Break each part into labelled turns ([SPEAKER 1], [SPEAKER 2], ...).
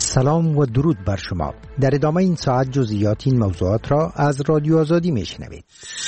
[SPEAKER 1] سلام و درود بر شما. در ادامه این ساعت جزئیات این موضوعات را از رادیو آزادی میشنوید.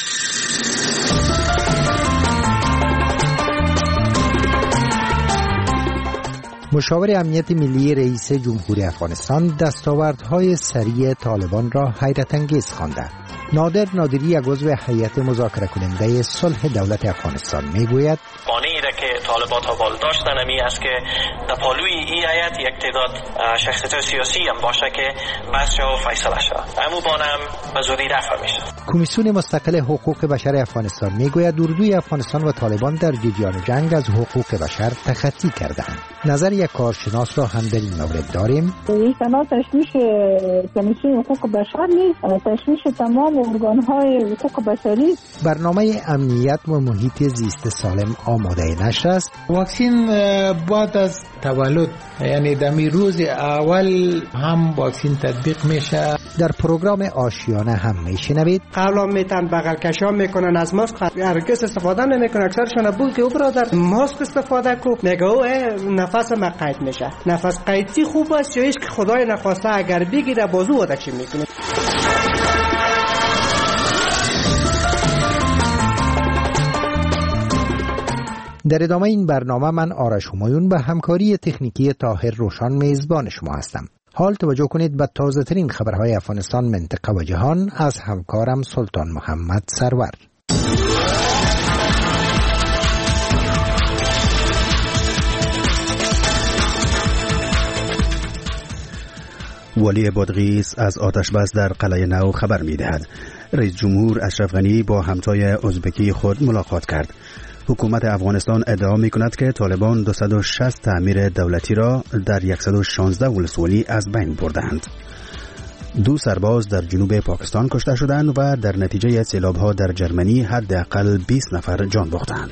[SPEAKER 1] مشاور امنیت ملی رئیس جمهوری افغانستان دستاوردهای سریع طالبان را حیرت انگیز خوانده. نادر نادری، یک عضو هیئت مذاکره کننده صلح دولت افغانستان، میگوید
[SPEAKER 2] مانعی را که طالبان ها بال داشتن امی است که در پالوی این هیئت یک تعداد شخصیت سیاسی هم باشه که بحث و فیصله شود. امو بانم به زودی رفع میشه.
[SPEAKER 1] کمیسیون مستقل حقوق بشر افغانستان میگوید اردوی افغانستان و طالبان در جریان جنگ از حقوق بشر تخطی کردند. نظر یک کارشناس را هم در این مورد داریم.
[SPEAKER 3] این تنها تشویش کمیسیون حقوق بشر نیست، تشویش تمام ارگان‌های حقوق بشری.
[SPEAKER 1] برنامه امنیت و محیط زیست سالم آماده نشر است.
[SPEAKER 4] واکسین بعد از تولد، یعنی دمی روز اول هم واکسین تطبیق میشه.
[SPEAKER 1] در پروگرام آشیانه هم میشنوید
[SPEAKER 5] قبلا میتن بغل کشان میکنن از ماسک، هرگز استفاده نمیکنن. اکثرشون بود که او برادر ماسک استفاده کو، میگه او نفس ما قید میشه. نفس قیدی خوب است یا که خدای نخواسته اگر بگیره بازو ودا چی میکنه.
[SPEAKER 1] در ادامه این برنامه من آرش همایون به همکاری تکنیکی طاهر روشان میزبان شما هستم. حال توجه کنید به تازه ترین خبرهای افغانستان، منطقه و جهان از همکارم سلطان محمد سرور.
[SPEAKER 6] والی بادغیس از آتش بس در قلعه نو خبر می‌دهد. رئیس جمهور اشرف غنی با همتای ازبکی خود ملاقات کرد. حکومت افغانستان ادعا می‌کند که طالبان 260 تعمیر دولتی را در 116 ولسوالی از بین بردند. 2 سرباز در جنوب پاکستان کشته شدند و در نتیجه سیلاب‌ها در جرمنی حداقل 20 نفر جان باختند.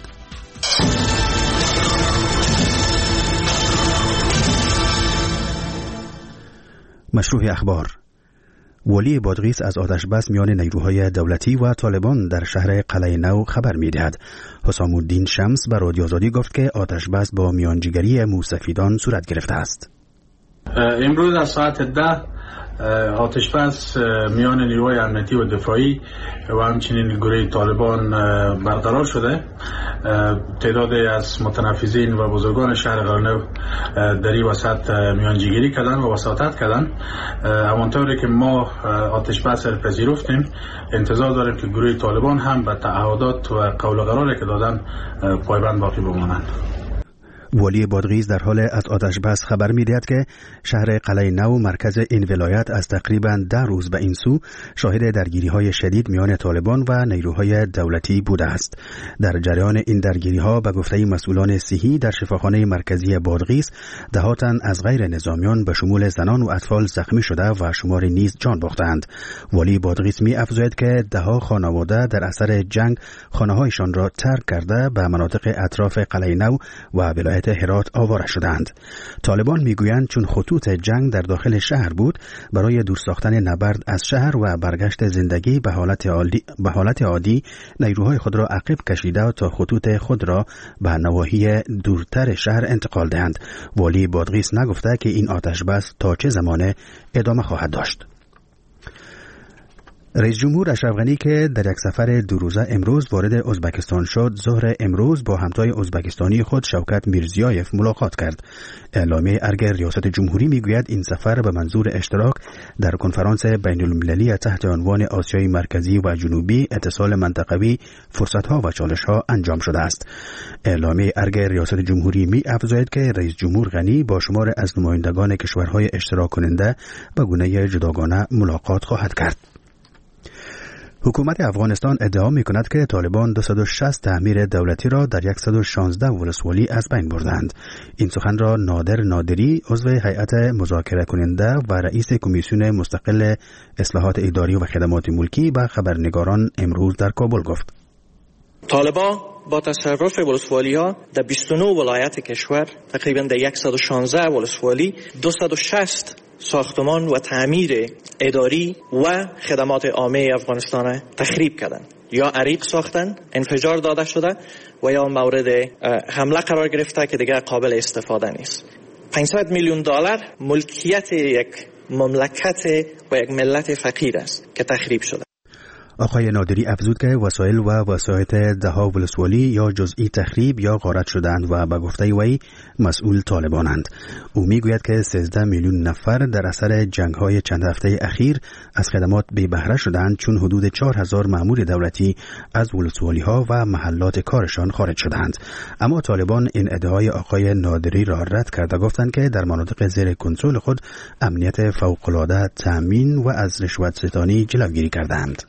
[SPEAKER 6] مشروع اخبار. والی بادغیس از آتش بس میان نیروهای دولتی و طالبان در شهر قلعه نو خبر می‌دهد. حسام الدین شمس به رادیو آزادی گفت که آتش بس با میانجیگری موسفیدان صورت گرفته است.
[SPEAKER 7] امروز از ساعت 10 آتش بس میان نیروهای امنیتی و دفاعی و همچنین گروه طالبان برقرار شده. تعدادی از متنفذین و بزرگان شهر قلعه نو در این وسط میانجیگری کردن و وساطت کردن. همانطوری که ما آتش بس را پذیرفتیم، انتظار داریم که گروه طالبان هم به تعهدات و قول و قراری که دادن پایبند باقی بمانند.
[SPEAKER 6] والی بادغیس در حال از آتش بس خبر می‌دهد که شهر قلعه نو مرکز این ولایت از تقریباً 10 روز به این سو شاهد درگیری‌های شدید میان طالبان و نیروهای دولتی بوده است. در جریان این درگیری‌ها به گفته مسئولان صحی در شفاخانه مرکزی بادغیس ده‌ها تن از غیر نظامیان به شمول زنان و اطفال زخمی شده و شماری نیز جان باختند. والی بادغیس می‌افزاید که ده‌ها خانواده در اثر جنگ خانه‌هایشان را ترک کرده به مناطق اطراف قلعه نو و ولایت هرات آواره شدند. طالبان میگویند چون خطوط جنگ در داخل شهر بود، برای دور ساختن نبرد از شهر و برگشت زندگی به حالت عادی نیروهای خود را عقب کشیده تا خطوط خود را به نواحی دورتر شهر انتقال دهند. والی بادغیس نگفته که این آتش بس تا چه زمان ادامه خواهد داشت. رئیس جمهور اشرف غنی که در یک سفر 2 روزه امروز وارد ازبکستان شد، ظهر امروز با همتای ازبکستانی خود شوکت میرزیایف ملاقات کرد. اعلامیه ارگ ریاست جمهوری میگوید این سفر به منظور اشتراک در کنفرانس بین المللی تحت عنوان آسیای مرکزی و جنوبی، اتصال منطقوی، فرصت‌ها و چالش‌ها انجام شده است. اعلامیه ارگ ریاست جمهوری می‌افزاید که رئیس جمهور غنی با شمار از نمایندگان کشورهای اشتراک کننده به گونه جداگانه ملاقات خواهد کرد. حکومت افغانستان ادعا می‌کند که طالبان 260 تعمیر دولتی را در 116 ولسوالی از بین بردند. این سخن را نادر نادری، عضو هیئت مذاکره کننده و رئیس کمیسیون مستقل اصلاحات اداری و خدمات ملکی به خبرنگاران امروز در کابل گفت.
[SPEAKER 2] طالبان با تصرف ولسوالی‌ها در 29 ولایت کشور، تقریباً در 116 ولسوالی 260 ساختمان و تعمیر اداری و خدمات عامه افغانستان تخریب کردند. یا عریق ساختن، انفجار داده شده و یا مورد حمله قرار گرفته که دیگر قابل استفاده نیست. 500 میلیون دلار ملکیت یک مملکت و یک ملت فقیر است که تخریب شده.
[SPEAKER 6] آقای نادری افزود که وسایل و وسایط دهها ولسوالی یا جزئی تخریب یا غارت شدند و به گفته وی مسئول طالبانند. او میگوید که 13 میلیون نفر در اثر جنگ‌های چند هفته اخیر از خدمات بی بهره شدند، چون حدود 4000 مأمور دولتی از ولسوالی‌ها و محلات کارشان خارج شدند. اما طالبان این ادعای آقای نادری را رد کرده، گفتند که در مناطق زیر کنترل خود امنیت فوق‌العاده تامین و از رشوت‌ستانی جلوگیری کردند.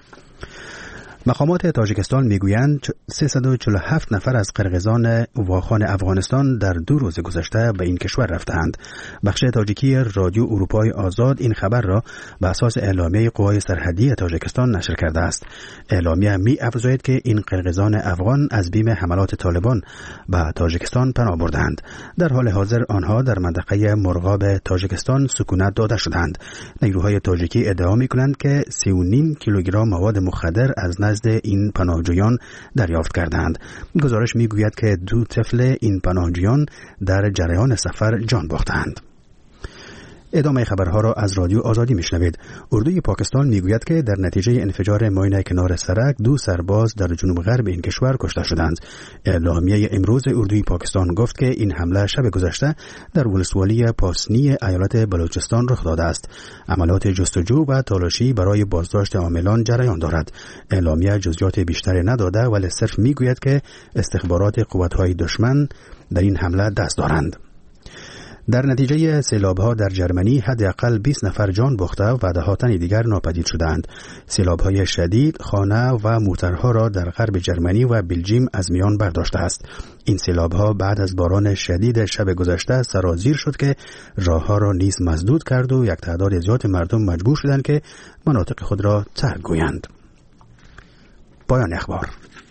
[SPEAKER 6] مقامات تاجیکستان میگویند 347 نفر از قرقیزان واخان افغانستان در 2 روز گذشته به این کشور رفتند. بخش تاجیکی رادیو اروپای آزاد این خبر را به اساس اعلامیه قوای سرحدی تاجیکستان نشر کرده است. اعلامیه می افزاید که این قرقیزان افغان از بیم حملات طالبان به تاجیکستان پناه بردند. در حال حاضر آنها در منطقه مرغاب تاجیکستان سکونت داده شدند. نیروهای تاجیکی ادعا میکنند که 3.5 کیلوگرم مواد مخدر از نزد این پناهجویان دریافت کردند. گزارش میگوید که 2 طفل این پناهجویان در جریان سفر جان باختند. ادامه خبرها را از رادیو آزادی میشنوید. اردوی پاکستان میگوید که در نتیجه انفجار ماین کنار سرک 2 سرباز در جنوب غرب این کشور کشته شدند. اعلامیه امروز اردوی پاکستان گفت که این حمله شب گذشته در ولسوالی پاسنی ایالت بلوچستان رخ داده است. عملیات جستجو و تلاشی برای بازداشت عاملان جریان دارد. اعلامیه جزئیات بیشتری نداده، ولی صرف میگوید که استخبارات قوت‌های دشمن در این حمله دست دارند. در نتیجه سیلاب‌ها در جرمنی حداقل 20 نفر جان باخته و ده‌ها تن دیگر ناپدید شدند. سیلاب‌های شدید خانه و موترها را در غرب جرمنی و بلژیم از میان برداشته است. این سیلاب‌ها بعد از باران شدید شب گذشته سرازیر شد که راه‌ها را نیز مسدود کرد و یک تعداد زیاد مردم مجبور شدند که مناطق خود را ترک گویند. پایان اخبار.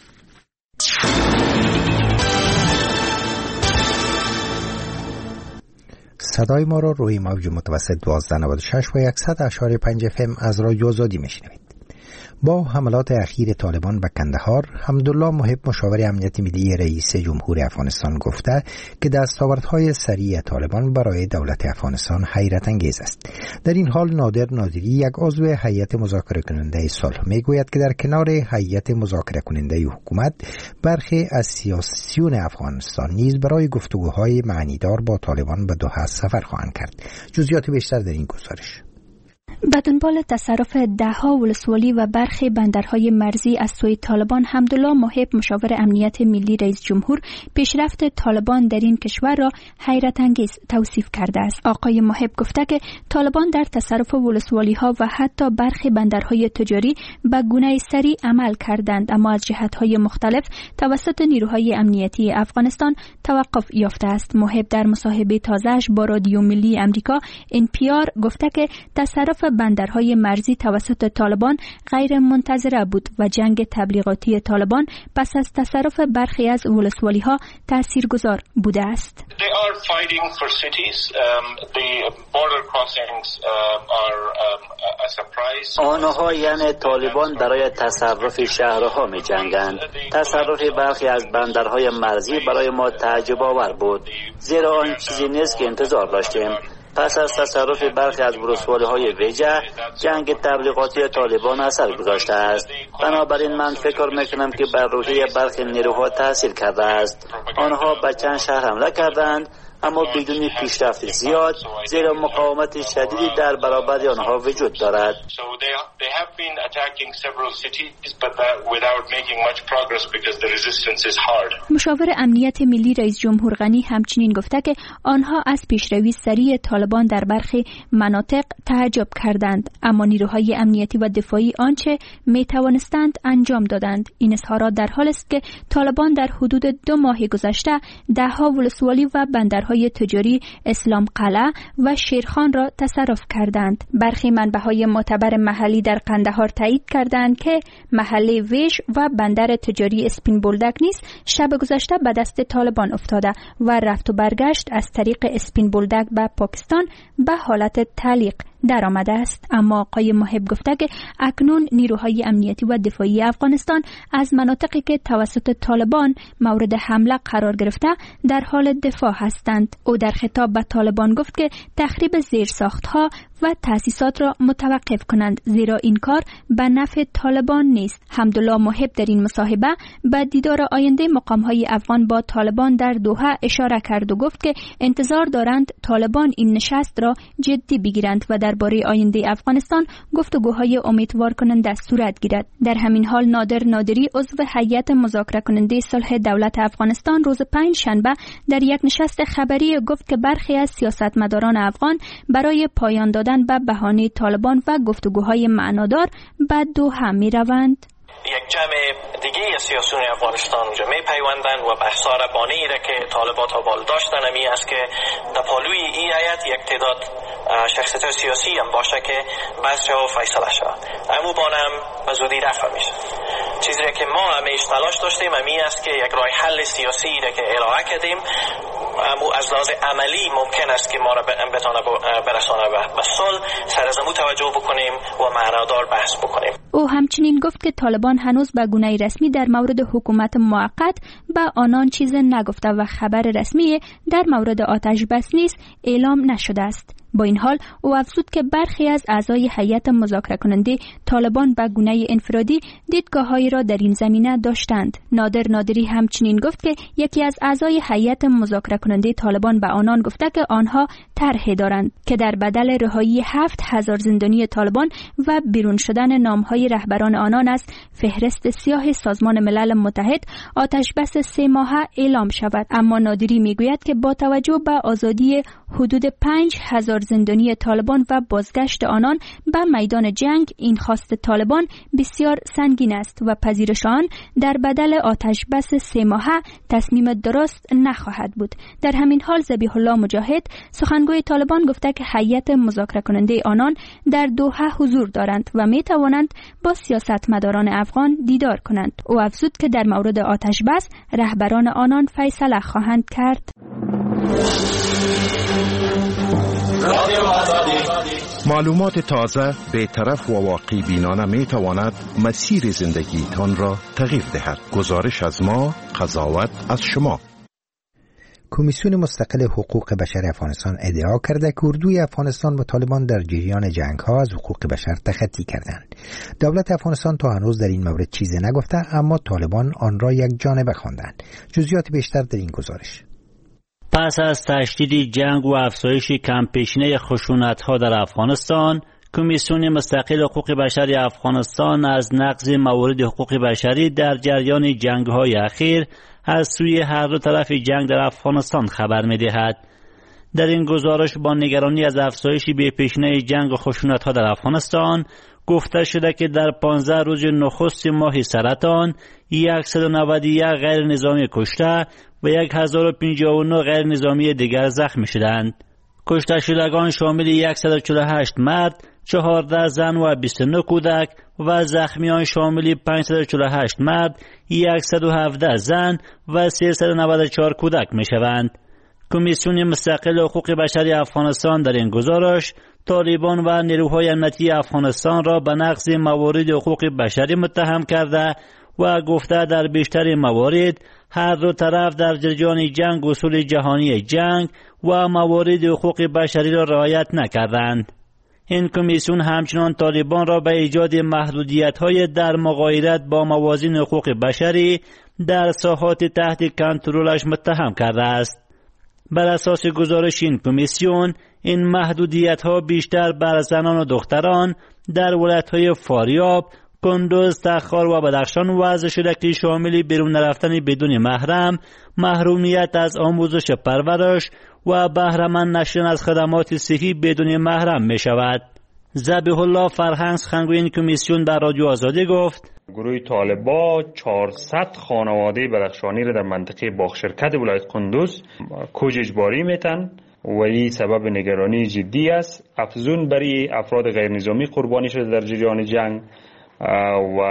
[SPEAKER 1] صدای ما را روی موج متوسط 1296 و 100.5 FM از رادیو آزادی میشنوید. با حملات اخیر طالبان به کندهار، حمدالله محب مشاور امنیت ملی رئیس جمهور افغانستان گفته که دستاوردهای سریع طالبان برای دولت افغانستان حیرت انگیز است. در این حال نادر نادری، یک عضو هیئت مذاکره کننده صلح، میگوید که در کنار هیئت مذاکره کننده حکومت، برخی از سیاسیون افغانستان نیز برای گفتگوهای معنیدار با طالبان به دوحه سفر خواهند کرد. جزئیات بیشتر در این گزارش.
[SPEAKER 8] به دنبال تصرف دهها ولسوالی و برخی بندرهای مرزی از سوی طالبان، حمدالله محب مشاور امنیت ملی رئیس جمهور پیشرفت طالبان در این کشور را حیرت انگیز توصیف کرده است. آقای محب گفته که طالبان در تصرف ولسوالی ها و حتی برخی بندرهای تجاری به گونه سریع عمل کردند، اما از جهت‌های مختلف توسط نیروهای امنیتی افغانستان توقف یافته است. محب در مصاحبه تازه‌اش با رادیو ملی آمریکا NPR گفته که تصرف بندرهای مرزی توسط طالبان غیر منتظره بود و جنگ تبلیغاتی طالبان پس از تصرف برخی از ولسوالی‌ها تاثیرگذار بوده است.
[SPEAKER 9] آنها یعنی طالبان برای تصرف شهرها می جنگند. تصرف برخی از بندرهای مرزی برای ما تعجب آور بود، زیرا آن چیزی نیست که انتظار داشتیم. پس از تصرف برخی از ولسوالی‌های ویژه، جنگ تبلیغاتی طالبان اثر گذاشته است. بنابراین من فکر میکنم که بر روحیه برخی نیروها تاثیر کرده است. آنها به چند شهر حمله کردند، اما بدون پیشرفت زیاد، زیرا مقاومت شدیدی در برابر آنها وجود دارد.
[SPEAKER 8] مشاور امنیت ملی رئیس جمهور غنی همچنین گفته که آنها از پیشروی سریع طالبان در برخی مناطق تعجب کردند، اما نیروهای امنیتی و دفاعی آنچه می توانستند انجام دادند. این اظهارات در حال است که طالبان در حدود 2 ماه گذشته دهها ولسوالی و بندرهای تجاری اسلام قلعه و شیرخان را تصرف کردند. برخی منبع‌های معتبر محلی در قندهار تایید کردند که محله ویش و بندر تجاری اسپین بولدک نیز شب گذشته به دست طالبان افتاده و رفت و برگشت از طریق اسپین بولدک به پاکستان به حالت تعلیق در آمده است. اما آقای محب گفته که اکنون نیروهای امنیتی و دفاعی افغانستان از مناطقی که توسط طالبان مورد حمله قرار گرفته در حال دفاع هستند. او در خطاب به طالبان گفت که تخریب زیرساختها و تأسیسات را متوقف کنند، زیرا این کار به نفع طالبان نیست. حمدالله محب در این مصاحبه به دیدار آینده مقام‌های افغان با طالبان در دوحه اشاره کرد و گفت که انتظار دارند طالبان این نشست را جدی بگیرند و درباره آینده افغانستان گفتگوهای امیدوار کننده صورت گیرد. در همین حال نادر نادری عضو هیئت مذاکره کننده صلح دولت افغانستان روز 5 شنبه در یک نشست خبری گفت که برخی از سیاستمداران افغان برای پایان دادن به بهانه طالبان و گفتگوهای معنادار به دوحه می روند.
[SPEAKER 2] یک جمع دیگه سیاسیون افغانستان اونجا می پیوندند و بحثا ربانه‌ای را که طالبان تا بال داشتن همی است که در پالوی این هیئت یک تعداد شخصیت سیاسی هم باشه که بحث و فیصله شود. امو بانم به زودی رفع میشه. چیزی که ما همیشه تلاش داشتیم همی است که یک راه حل سیاسی را که ارائه کردیم امو از لحاظ عملی ممکن است که ما را بتونه برسانه به صلح، سر از امو توجه بکنیم و معنادار بحث بکنیم.
[SPEAKER 8] او همچنین گفت که طالبان هنوز به گونه رسمی در مورد حکومت موقت به آنان چیز نگفته و خبر رسمی در مورد آتش بس نیز اعلام نشده است. با این حال او افزود که برخی از اعضای هیئت مذاکره کننده طالبان به گونه انفرادی دیدگاه‌هایی را در این زمینه داشتند. نادر نادری همچنین گفت که یکی از اعضای هیئت مذاکره کننده طالبان به آنان گفته که آنها طرحی دارند که در بدل رهایی 7000 زندانی طالبان و بیرون شدن نام‌های رهبران آنان از فهرست سیاه سازمان ملل متحد آتش بس 3 ماهه اعلام شود. اما نادری میگوید که با توجه به آزادی حدود 5000 زندانی طالبان و بازگشت آنان به میدان جنگ این خواست طالبان بسیار سنگین است و پذیرش آن در بدل آتش بس 3 ماهه تصمیم درست نخواهد بود. در همین حال ذبیح الله مجاهد سخنگوی طالبان گفته که هیئت مذاکره کننده آنان در دوحه حضور دارند و می توانند با سیاستمداران افغان دیدار کنند. او افزود که در مورد آتش بس رهبران آنان فیصله خواهند کرد.
[SPEAKER 10] معلومات تازه، بی‌طرف و واقعی بینانه می تواند مسیر زندگیتان را تغییر دهد. گزارش از ما، قضاوت از شما.
[SPEAKER 1] کمیسیون مستقل حقوق بشر افغانستان ادعا کرده که اردوی افغانستان و طالبان در جریان جنگ‌ها از حقوق بشر تخطی کردند. دولت افغانستان تا هنوز در این مورد چیزی نگفته، اما طالبان آن را یک جانبه خواندند. جزئیات بیشتر در این گزارش.
[SPEAKER 11] پس از تشدید جنگ و افزایش کمپیشنه خشونت‌ها در افغانستان، کمیسیون مستقل حقوق بشر افغانستان از نقض موارد حقوق بشری در جریان جنگ‌های اخیر از سوی هر دو طرف جنگ در افغانستان خبر می‌دهد. در این گزارش با نگرانی از افزایش بی‌پیشینه جنگ و خشونت‌ها در افغانستان گفته شده که در 15 روز نخست ماه سرطان 191 غیر نظامی کشته و 1059 غیر نظامی دیگر زخمی شدند. کشته شدگان شامل 148 مرد، 14 زن و 29 کودک و زخمیان شامل 548 مرد، 117 زن و 394 کودک می شوند. کمیسیون مستقل حقوق بشر افغانستان در این گزارش طالبان و نیروهای امنیتی افغانستان را به نقض موارد حقوق بشری متهم کرده و گفته در بیشتر موارد هر دو طرف در جریان جنگ اصول جهانی جنگ و موارد حقوق بشری را رعایت نکردند. این کمیسیون همچنان طالبان را به ایجاد محدودیت‌های در مغایرت با موازین حقوق بشری در ساحات تحت کنترلش متهم کرده است. بر اساس گزارش این کمیسیون، این محدودیت‌ها بیشتر بر زنان و دختران در ولایت‌های فاریاب، کندوز، تخار و بدخشان وضع شده که شامل بیرون رفتن بدون محرم، محرومیت از آموزش پرورش و بهره‌مند نشدن از خدمات صحی بدون محرم می شود. ذبیح الله فرهنگ سخنگوی این کمیسیون در رادیو آزادی گفت:
[SPEAKER 12] گروه طالبان 400 خانواده بدخشانی را در منطقه باغشرکت ولایت کندوز کوچ اجباری میتن و این سبب نگرانی جدی است. افزون برای افراد غیر نظامی قربانی شده در جریان جنگ و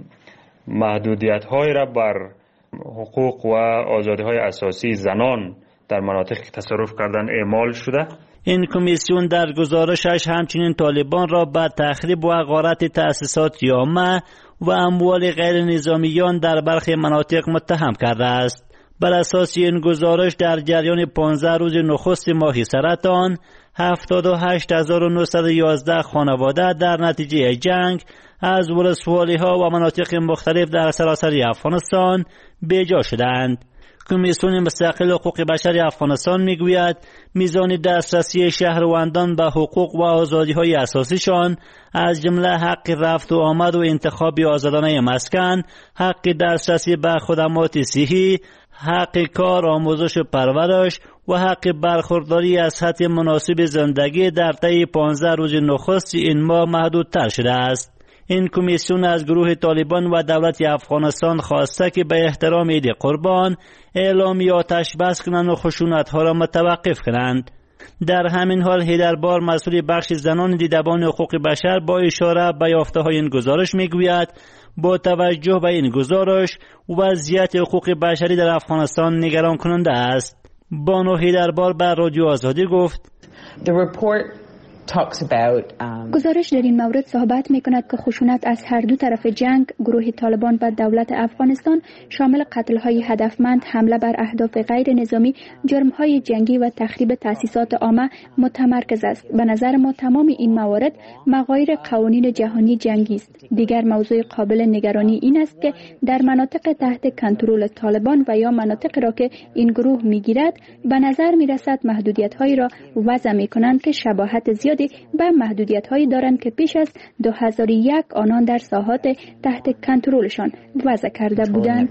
[SPEAKER 12] محدودیت های را بر حقوق و آزادی های اساسی زنان در مناطق تصرف کردن اعمال شده.
[SPEAKER 11] این کمیسیون در گزارشش همچنین طالبان را به تخریب و غارت تأسیسات عامه و اموال غیر نظامیان در برخی مناطق متهم کرده است. بر اساس این گزارش در جریان 15 روز نخست ماه سرطان 78911 خانواده در نتیجه جنگ از ولسوالی‌ها و مناطق مختلف در سراسر افغانستان بیجا شدند. کمیسیون مستقل حقوق بشر افغانستان میگوید میزان دسترسی شهروندان به حقوق و آزادی‌های اساسیشان از جمله حق رفت و آمد و انتخاب آزادانه مسکن، حق دسترسی به خدمات صحی، حق کار، آموزش و پرورش و حق برخورداری از سطح مناسب زندگی در طی 15 روز نخست این ماه محدودتر شده است. این کمیسیون از گروه طالبان و دولت افغانستان خواسته که به احترام عید قربان اعلامی آتش بس کنند و خشونت‌ها را متوقف کنند. در همین حال حیدربار مسئول بخش زنان دیدبان حقوق بشر با اشاره به یافته‌های این گزارش میگوید با توجه به این گزارش وضعیت حقوق بشری در افغانستان نگران کننده است. بانو حیدربار به رادیو آزادی گفت
[SPEAKER 8] گزارش در این مورد صحبت می کند که خشونت از هر دو طرف جنگ گروه طالبان و دولت افغانستان شامل قتل‌های هدفمند، حمله بر اهداف غیر نظامی، جرم‌های جنگی و تخریب تأسیسات عامه متمرکز است. به نظر ما تمام این موارد مغایر قوانین جهانی جنگی است. دیگر موضوع قابل نگرانی این است که در مناطق تحت کنترل طالبان و یا مناطق را که این گروه می‌گیرد به نظر می‌رسد محدودیت‌هایی را وضع می‌کنند که شباهت زیاد به محدودیت‌هایی دارند که پیش از 2001 آنان در ساحات تحت کنترلشان وضع کرده بودند.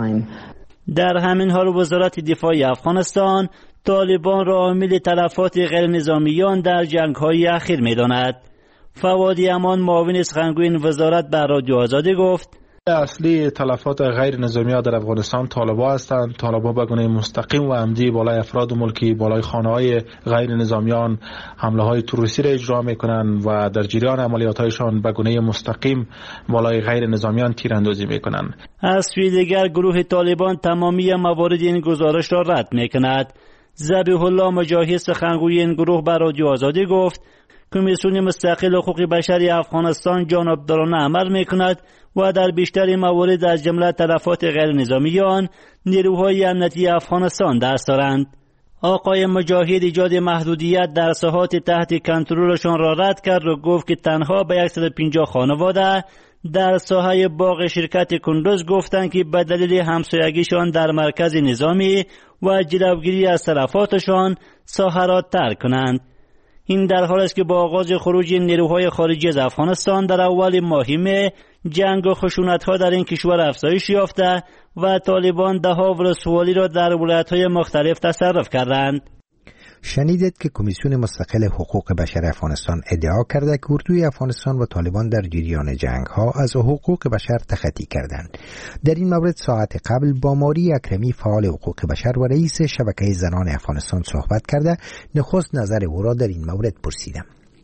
[SPEAKER 11] در همین حال وزارت دفاع افغانستان طالبان را عامل تلفات غیر نظامیان در جنگ‌های اخیر می‌داند. فواد امان معاون سخنگوی این وزارت به رادیو آزادی گفت
[SPEAKER 13] اصلی تلفات غیر نظامی ها در افغانستان طالبان هستند. طالبان به گونه مستقیم و عمدی بالای افراد ملکی، بالای خانه‌های غیر نظامیان حمله های تروریستی را اجرا میکنند و در جریان عملیات هایشان به گونه مستقیم بالای غیر نظامیان تیراندازی میکنند.
[SPEAKER 11] از سوی دیگر گروه طالبان تمامی موارد این گزارش را رد میکند. ذبیح الله مجاهد سخنگوی این گروه به رادیو آزادی گفت کمیسیون مستقل حقوق بشر افغانستان جانبدارانه عمل میکند و در بیشتر موارد از جمله تلفات غیر نظامیان نیروهای امنیتی افغانستان دست دارند. آقای مجاهد ایجاد محدودیت در ساحات تحت کنترلشان را رد کرد و گفت که تنها به 150 خانواده در ساحه باغ شرکت کندوز گفتند که به دلیل همسایگیشان در مرکز نظامی و جلوگیری از تلفاتشان ساحه را ترک کنند. این در حالی است که با آغاز خروج نیروهای خارجی از افغانستان در اول ماه مه جنگ و خشونت‌ها در این کشور افزایش یافته و طالبان ده‌ها ولسوالی را در ولایت‌های مختلف تصرف کردند.
[SPEAKER 1] شنیدید که کمیسیون مستقل حقوق بشر افغانستان ادعا کرده که اردوی افغانستان و طالبان در جریان جنگ‌ها از حقوق بشر تخطی کردند. در این مورد ساعت قبل با ماری اکرمی فعال حقوق بشر و رئیس شبکه زنان افغانستان صحبت کرده. نخست نظر او را در این مورد پرسیدم.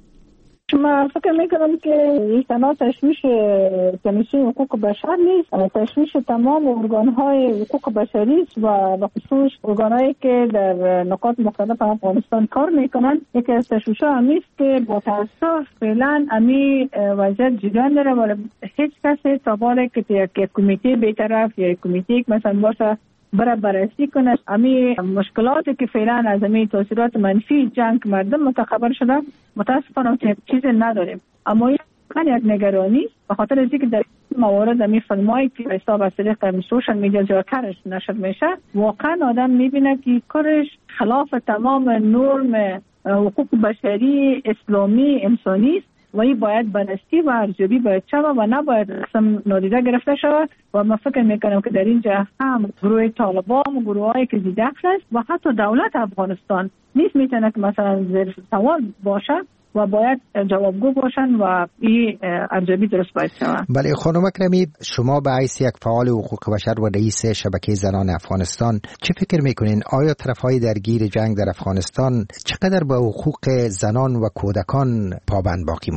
[SPEAKER 3] من فکر میکنم که این تنها تشویش کمیسیون حقوق بشر نیست، تشویش تمام ارگانهای حقوق بشری است و به خصوص ارگانهایی که در نقاط مختلف افغانستان کار میکنند. یکی از تشویش‌ها همی است که با تاسف فعلا همی وضعیت جریان داره ولی هیچ کسی تا بالا که یک کمیته بی‌طرف یا یک کمیته مثلا باشه بررسی کنه امی مشکلاتی که فعلا از امی تاثیرات منفی جنگ مردم متخبر شده متاسفانه چیزی نداریم. اما یک نگرانی به خاطر از اینکه در موارد امی فیلمایی که حساب از طریق سوشال میدیا زیادتر نشر میشه واقعا آدم میبینه که کارش خلاف تمام نرم حقوق بشری اسلامی انسانی است و این باید بررسی و ارزیابی باید شود و نباید قسم نادیده گرفته شود و من فکر میکنم که در اینجا هم گروه طالبان و گروه هایی که زیده است و حتی دولت افغانستان نیست میتونه که مثلا زیر سوال باشه و باید جوابگو باشن و این ارزیابی درست باید شود.
[SPEAKER 1] بله خانم اکرمی، شما به حیث یک فعال حقوق بشر و رئیس شبکه زنان افغانستان چه فکر میکنین؟ آیا طرفهای درگیر جنگ در افغانستان چقدر به حقوق زنان و کودکان پابند باقی ماندن؟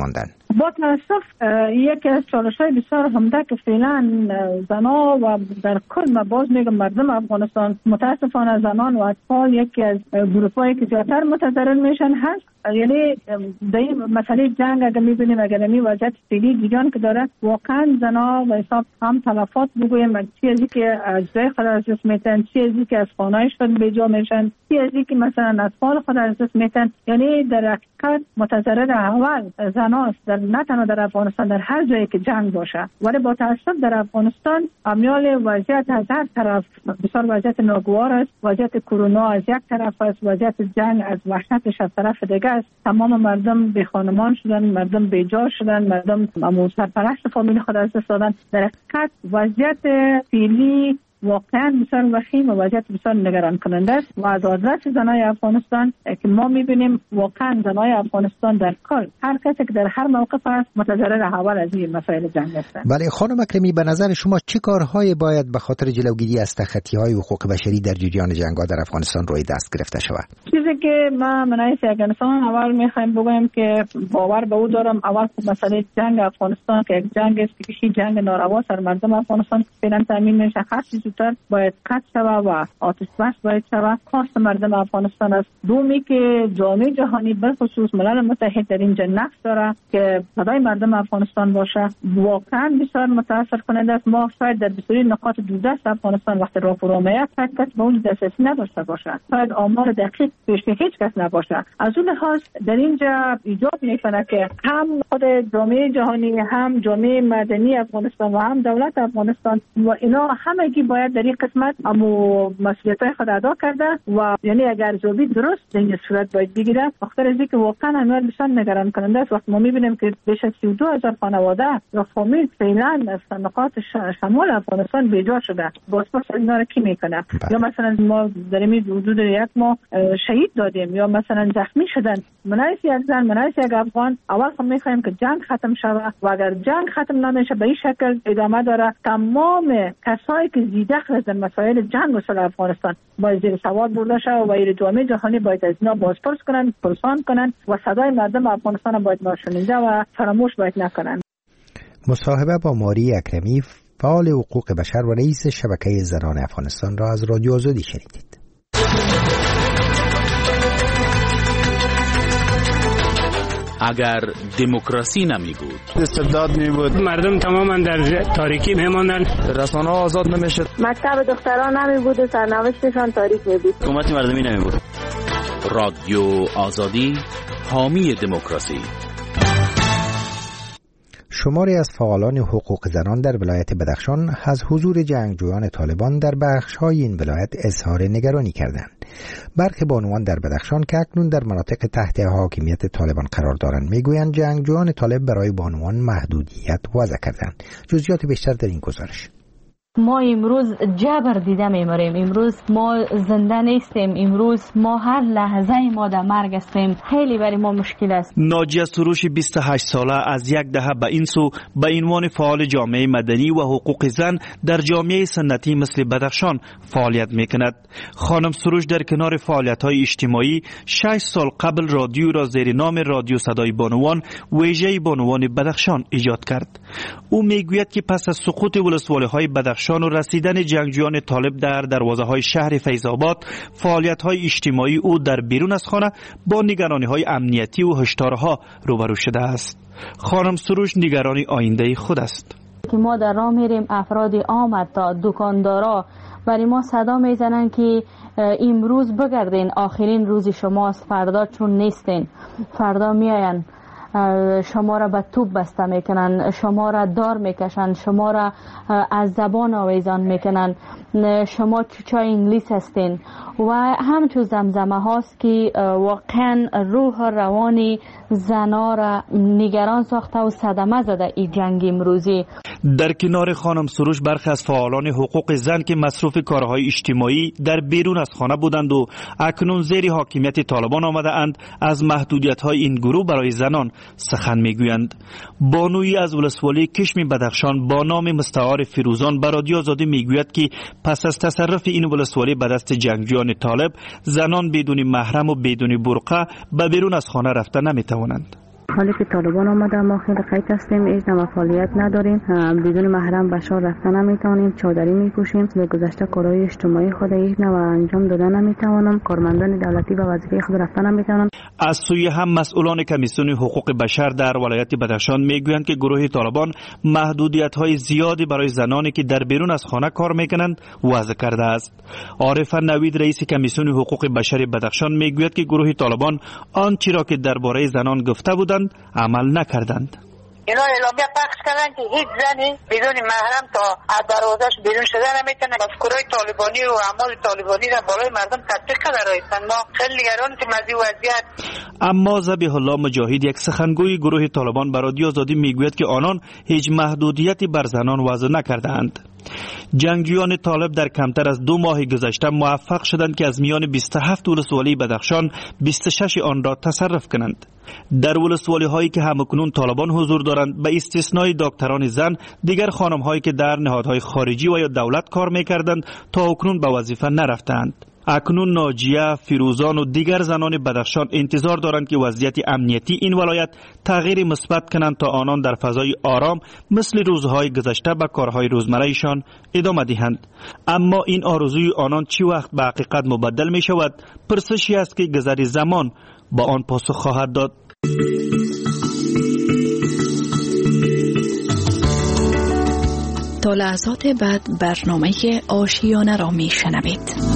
[SPEAKER 3] با تاسف یکی از چالش‌های بسیار عمده که فعلا زنان و در کل ما باز میگم مردم افغانستان متاسفانه زنان و اطفال یکی از گروه‌هایی که زیادتر متضرر میشن هست. یعنی در این مسئله جنگ اگر میبینیم اگر این وضعیت فعلی دیگان که داره واقعا زنا و حساب هم تلفات بگویم چیزی که اجزای خود از دست میتن، چیزی که از خانه‌اش خود بیجا میشن، چیزی که مثلا اطفال خود از دست میتن. یعنی در حقیقت متضرر اول زناست، نه تنها در افغانستان، در هر جایی که جنگ باشه. ولی با تاسف در افغانستان امیال وضعیت از هر طرف بسیار وضعیت ناگوار است. وضعیت کرونا از یک طرف است، وضعیت جنگ از وحشتش از طرف دیگه است. تمام مردم بی خانمان شدن، مردم بی جا شدن، مردم سرپرست فامیل خود از دست دادن. در حقیقت وضعیت فعلی واقعا بسیار وخیم و وضعیت بسیار نگران کننده است و از آدرس زنای افغانستان که ما میبینیم واقعا زنای افغانستان در کل هر کسی که در هر موقف است متضرر اول از این مسائل جنگ هستند.
[SPEAKER 1] بله خانم اکرمی، به نظر شما چه کارهایی باید به خاطر جلوگیری از تخطی‌های حقوق بشری در جریان جنگ‌ها در افغانستان روی دست گرفته شود؟
[SPEAKER 3] چیزی که ما منایس افغانستان اول میخوایم بگویم که باور به او دارم اول مسئله جنگ افغانستان که یک جنگ است که جنگ ناروا سر مردم افغانستان فعلا تامین میشه، زودتر باید قطع شود و آتش بس باید شود. خواست مردم افغانستان است. دومی که جامعه جهانی به خصوص ملل متحد در اینجا نقش داره که صدای مردم افغانستان باشه. واقعا بسیار متاثر کننده است. ما شاید در بسیاری نقاط دودست افغانستان وقتی راهپو میاد کس به اون دسترسی نداشته باشه، شاید آمار دقیق پیش هیچ کس نباشه. از اون لحاظ در اینجا ایجاب میکنه که هم خود جامعه جهانی، هم جامعه مدنی افغانستان و هم دولت افغانستان و اینا همگی باید در این قسمت امو مسئولیت‌های خود ادا کرده و یعنی اگر جوابی درست در این صورت باید بگیره. بخاطر از اینکه واقعا امر بسیار نگران کننده است وقتی ما می‌بینیم که بیش از 32,000 خانواده یا فامیل فعلا از نقاط شمال افغانستان بیجا شده. بازپرس اینا رو کی میکنه؟ یا مثلا ما در این حدود یک ماه شهید دادیم یا مثلا زخمی شدن. منایس یک زن، منایس یک افغان. اول خب می‌خوایم که جنگ ختم شود و اگر جنگ ختم نمیشه به این شکل ادامه داره تمام کسایی که زیده در مسائل جنگ و صلح افغانستان باید زیر سوال برده شود و جامعه جهانی باید از اینا بازپرس کنن، پرسان کنن و صدای مردم افغانستان باید ناشنیده و فراموش باید نکنن.
[SPEAKER 1] مصاحبه با ماری اکرمی، فعال حقوق بشر و رئیس شبکه زنان افغانستان را از رادیو آزادی شنیدید.
[SPEAKER 14] اگر دموکراسی نمی بود،
[SPEAKER 15] استبداد می بود، مردم تماما در تاریکی می ماندن،
[SPEAKER 16] رسانه‌ها آزاد نمیشد،
[SPEAKER 17] مکتب دختران نمی بود و سرنوشتشان تاریک می بود،
[SPEAKER 14] حکومت مردمی نمی بود. رادیو آزادی، حامی دموکراسی.
[SPEAKER 1] شماری از فعالان حقوق زنان در ولایت بدخشان از حضور جنگجویان طالبان در بخش‌های این ولایت اظهار نگرانی کردند. برخی بانوان در بدخشان که اکنون در مناطق تحت حاکمیت طالبان قرار دارند میگویند جنگجویان طالب برای بانوان محدودیت وضع کردند. جزئیات بیشتر در این گزارش.
[SPEAKER 18] ما امروز جبر دیده میماریم، امروز ما زنده نیستیم، امروز ما هر لحظه ما در مرگ هستیم. خیلی برای ما مشکل است.
[SPEAKER 19] ناجیه سروش 28 ساله از یک دهه به این سو به عنوان فعال جامعه مدنی و حقوق زن در جامعه سنتی مثل بدخشان فعالیت میکند. خانم سروش در کنار فعالیت‌های اجتماعی 6 سال قبل رادیو را زیر نام رادیو صدای بانوان ویژه بانوان بدخشان ایجاد کرد. او میگوید که پس از سقوط ولسوالی‌های بدخشان و رسیدن جنگجویان طالب در دروازه‌های شهر فیض‌آباد، فعالیت‌های اجتماعی او در بیرون از خانه با نگرانی‌های امنیتی و هشدارها روبرو شده است. خانم سروش نگرانی آینده خود است.
[SPEAKER 18] که ما در راه میریم، افراد عام تا دکاندارا برای ما صدا میزنن که امروز بگردین، آخرین روز شماست، فردا چون نیستین، فردا میاین شما را به توپ بسته میکنن، شما را دار میکشن، شما را از زبان آویزان میکنن، شما چوچای انگلیس هستین و همچون زمزمه هاست که واقعا روح روانی زنا را نگران ساخته و صدمه زده این جنگ امروزی.
[SPEAKER 19] در کنار خانم سروش برخی از فعالان حقوق زن که مصروف کارهای اجتماعی در بیرون از خانه بودند و اکنون زیر حاکمیت طالبان آمده اند از محدودیت‌های این گروه برای زنان سخن میگویند. بانویی از ولسوالی کشم بدخشان با نام مستعار فیروزان به رادیو آزادی میگوید که پس از تصرف این ولسوالی به دست جنگجویان طالب، زنان بدون محرم و بدون برقع به بیرون از خانه رفته نمیتوانند.
[SPEAKER 18] حالی که طالبان آمده ما خیلی قید هستیم، هیچ نوع فعالیت نداریم، بدون محرم به شهر رفتن نمیتوانیم، چادری میپوشیم، به گذشته کارهای اجتماعی خود هیچ نوع انجام دادن نمیتوانم، کارمندان دولتی به وظیفه خود رفتن نمیتوانم.
[SPEAKER 19] از سوی هم مسئولان کمیسیون حقوق بشر در ولایت بدخشان میگویند که گروه طالبان محدودیت‌های زیادی برای زنانی که در بیرون از خانه کار میکنند وضع کرده است. عارف نوید رئیس کمیسیون حقوق بشر بدخشان میگوید که گروه طالبان آنچه را که درباره زنان گفته بودند عمل نکردند.
[SPEAKER 16] اینا اعلامیه پخش کردن که هیچ زنی بدون محرم تا از دروازه‌اش بیرون شده نمیتونه. مفکورای طالبانی و اعمال طالبانی را بالای مردم تطبیق کرده. ما خیلی نگرانیم که مزی وضعیت.
[SPEAKER 19] اما ذبیح الله مجاهد یک سخنگوی گروه طالبان به رادیو آزادی میگوید که آنان هیچ محدودیتی بر زنان وضع نکردند. جنگجویان طالب در کمتر از 2 ماه گذشته موفق شدند که از میان 27 ولسوالی بدخشان 26 آن را تصرف کنند. در ولسوالی هایی که همکنون طالبان حضور دارند به استثنای دکتران زن، دیگر خانم هایی که در نهادهای خارجی و یا دولت کار میکردند تا اکنون به وظیفه نرفتند. اکنون ناجیه، فیروزان و دیگر زنان بدخشان انتظار دارند که وضعیت امنیتی این ولایت تغییر مثبت کنند تا آنان در فضای آرام مثل روزهای گذشته به کارهای روزمرهشان ادامه دهند. اما این آرزوی آنان چی وقت به حقیقت مبدل می شود؟ پرسشی است که گذر زمان با آن پاسخ خواهد داد.
[SPEAKER 20] تا لحظات بعد برنامه آشیانه را می شنوید.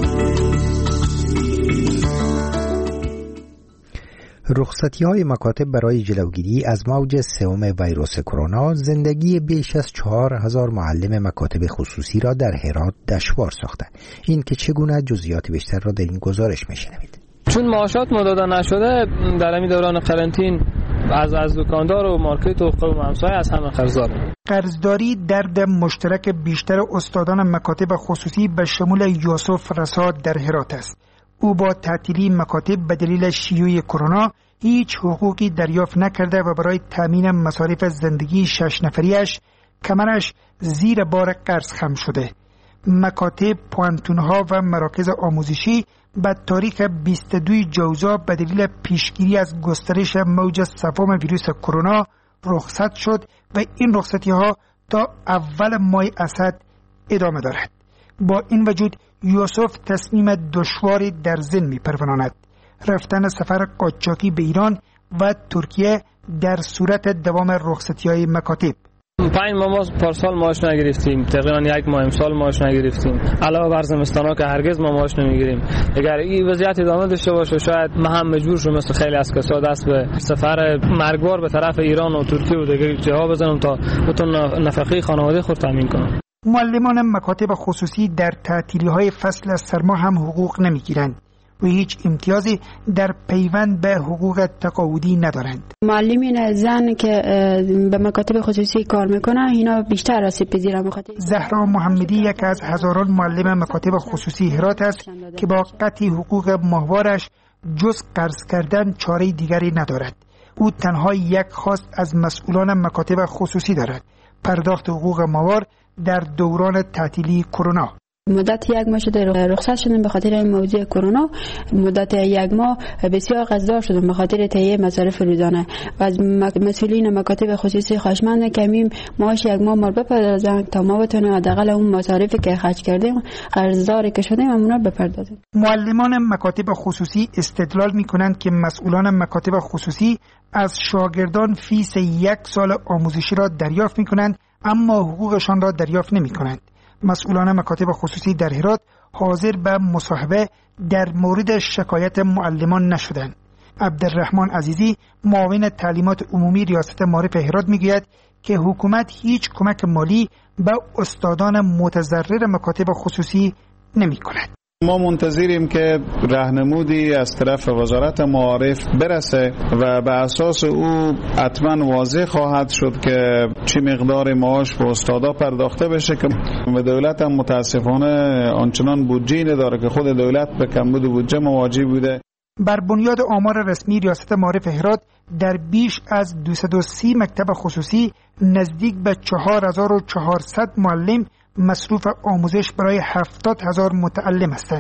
[SPEAKER 1] رخصتی‌های مکاتب برای جلوگیری از موج سوم ویروس کرونا زندگی بیش از 4000 معلم مکاتب خصوصی را در هرات دشوار ساخته. این که چگونه جزئیات بیشتر را در این گزارش می‌شنوید.
[SPEAKER 21] چون معاشات داده نشده در این دوران قرنطین از دکاندار و مارکت و قوم همسایه از همه قرضدار.
[SPEAKER 22] قرضداری درد مشترک بیشتر استادان مکاتب خصوصی به شمول یوسف رساد در هرات است. او با تعطیلی مکاتب به دلیل شیوع کرونا هیچ حقوقی دریافت نکرده و برای تامین مصارف زندگی 6 نفریش کمرش زیر بار قرض خم شده. مکاتب، پوانتونها و مراکز آموزشی به تاریخ 22 جوزا به دلیل پیشگیری از گسترش موج سوم ویروس کرونا رخصت شد و این رخصتی ها تا اول ماه اسد ادامه دارد. با این وجود یوسف تصمیم دشواری در ذهن می‌پروراند: رفتن سفر قاچاقی به ایران و ترکیه در صورت دوام رخصتی‌های مکاتب.
[SPEAKER 21] 5 ماه پارسال معاش نگرفتیم، تقریبا 1 ماه امسال معاش نگرفتیم، علاوه بر زمستانا که هرگز ما معاش نمیگیریم. اگر این وضعیت ادامه داشته باشه شاید ما هم مجبور شیم مثل خیلی از کسا دست به سفر مرگبار به طرف ایران و ترکیه و دیگر جاها بزنم تا بتون نفقه خانواده خود تامین کنم.
[SPEAKER 22] معلمان مکاتب خصوصی در تعطیلی‌های فصل سرما هم حقوق نمیگیرند و هیچ امتیازی در پیوند به حقوق تقاعدی ندارند.
[SPEAKER 23] معلمین زن که به مکاتب خصوصی کار میکنن اینا بیشتر آسیب پذیرن. مکاتب
[SPEAKER 22] زهرا محمدی یک از هزاران معلم مکاتب خصوصی هرات است که با قطع حقوق ماهوارش جز قرض کردن چاره دیگری ندارد. او تنها یک خواست از مسئولان مکاتب خصوصی دارد: پرداخت حقوق ماهوار در دوران تعطیلی کرونا.
[SPEAKER 23] مدت 1 ماه شده رخصت شدیم به خاطر این موضوع کرونا. مدت 1 ماه بسیار قرضدار شدیم به خاطر تهیه مصارف روزانه. از مسئولین مکاتب خصوصی خواهشمندم که همین معاش 1 ماه ما بپردازن تا ما بتونیم حداقل اون مصارفی که خرج کردیم قرضداری که شدیم اونها بپردازیم.
[SPEAKER 22] معلمان مکاتب خصوصی استدلال میکنند که مسئولان مکاتب خصوصی از شاگردان فیس 1 سال آموزشی را دریافت میکنند اما حقوقشان را دریافت نمیکنند. مسئولان مکاتب خصوصی در هرات حاضر به مصاحبه در مورد شکایت معلمان نشدند. عبدالرحمن عزیزی معاون تعلیمات عمومی ریاست معارف هرات میگوید که حکومت هیچ کمک مالی به استادان متضرر مکاتب خصوصی نمی کند.
[SPEAKER 24] ما منتظریم که راهنمودی از طرف وزارت معارف برسه و به اساس او حتما واضح خواهد شد که چه مقدار معاش به استادا پرداخته بشه که دولت هم متاسفانه آنچنان بودجه نداره که خود دولت به کمبود بودجه مواجه بوده.
[SPEAKER 22] بر بنیاد آمار رسمی ریاست معارف هرات در بیش از 230 مکتب خصوصی نزدیک به 4400 معلم مصروف آموزش برای 70000 متعلم هستند.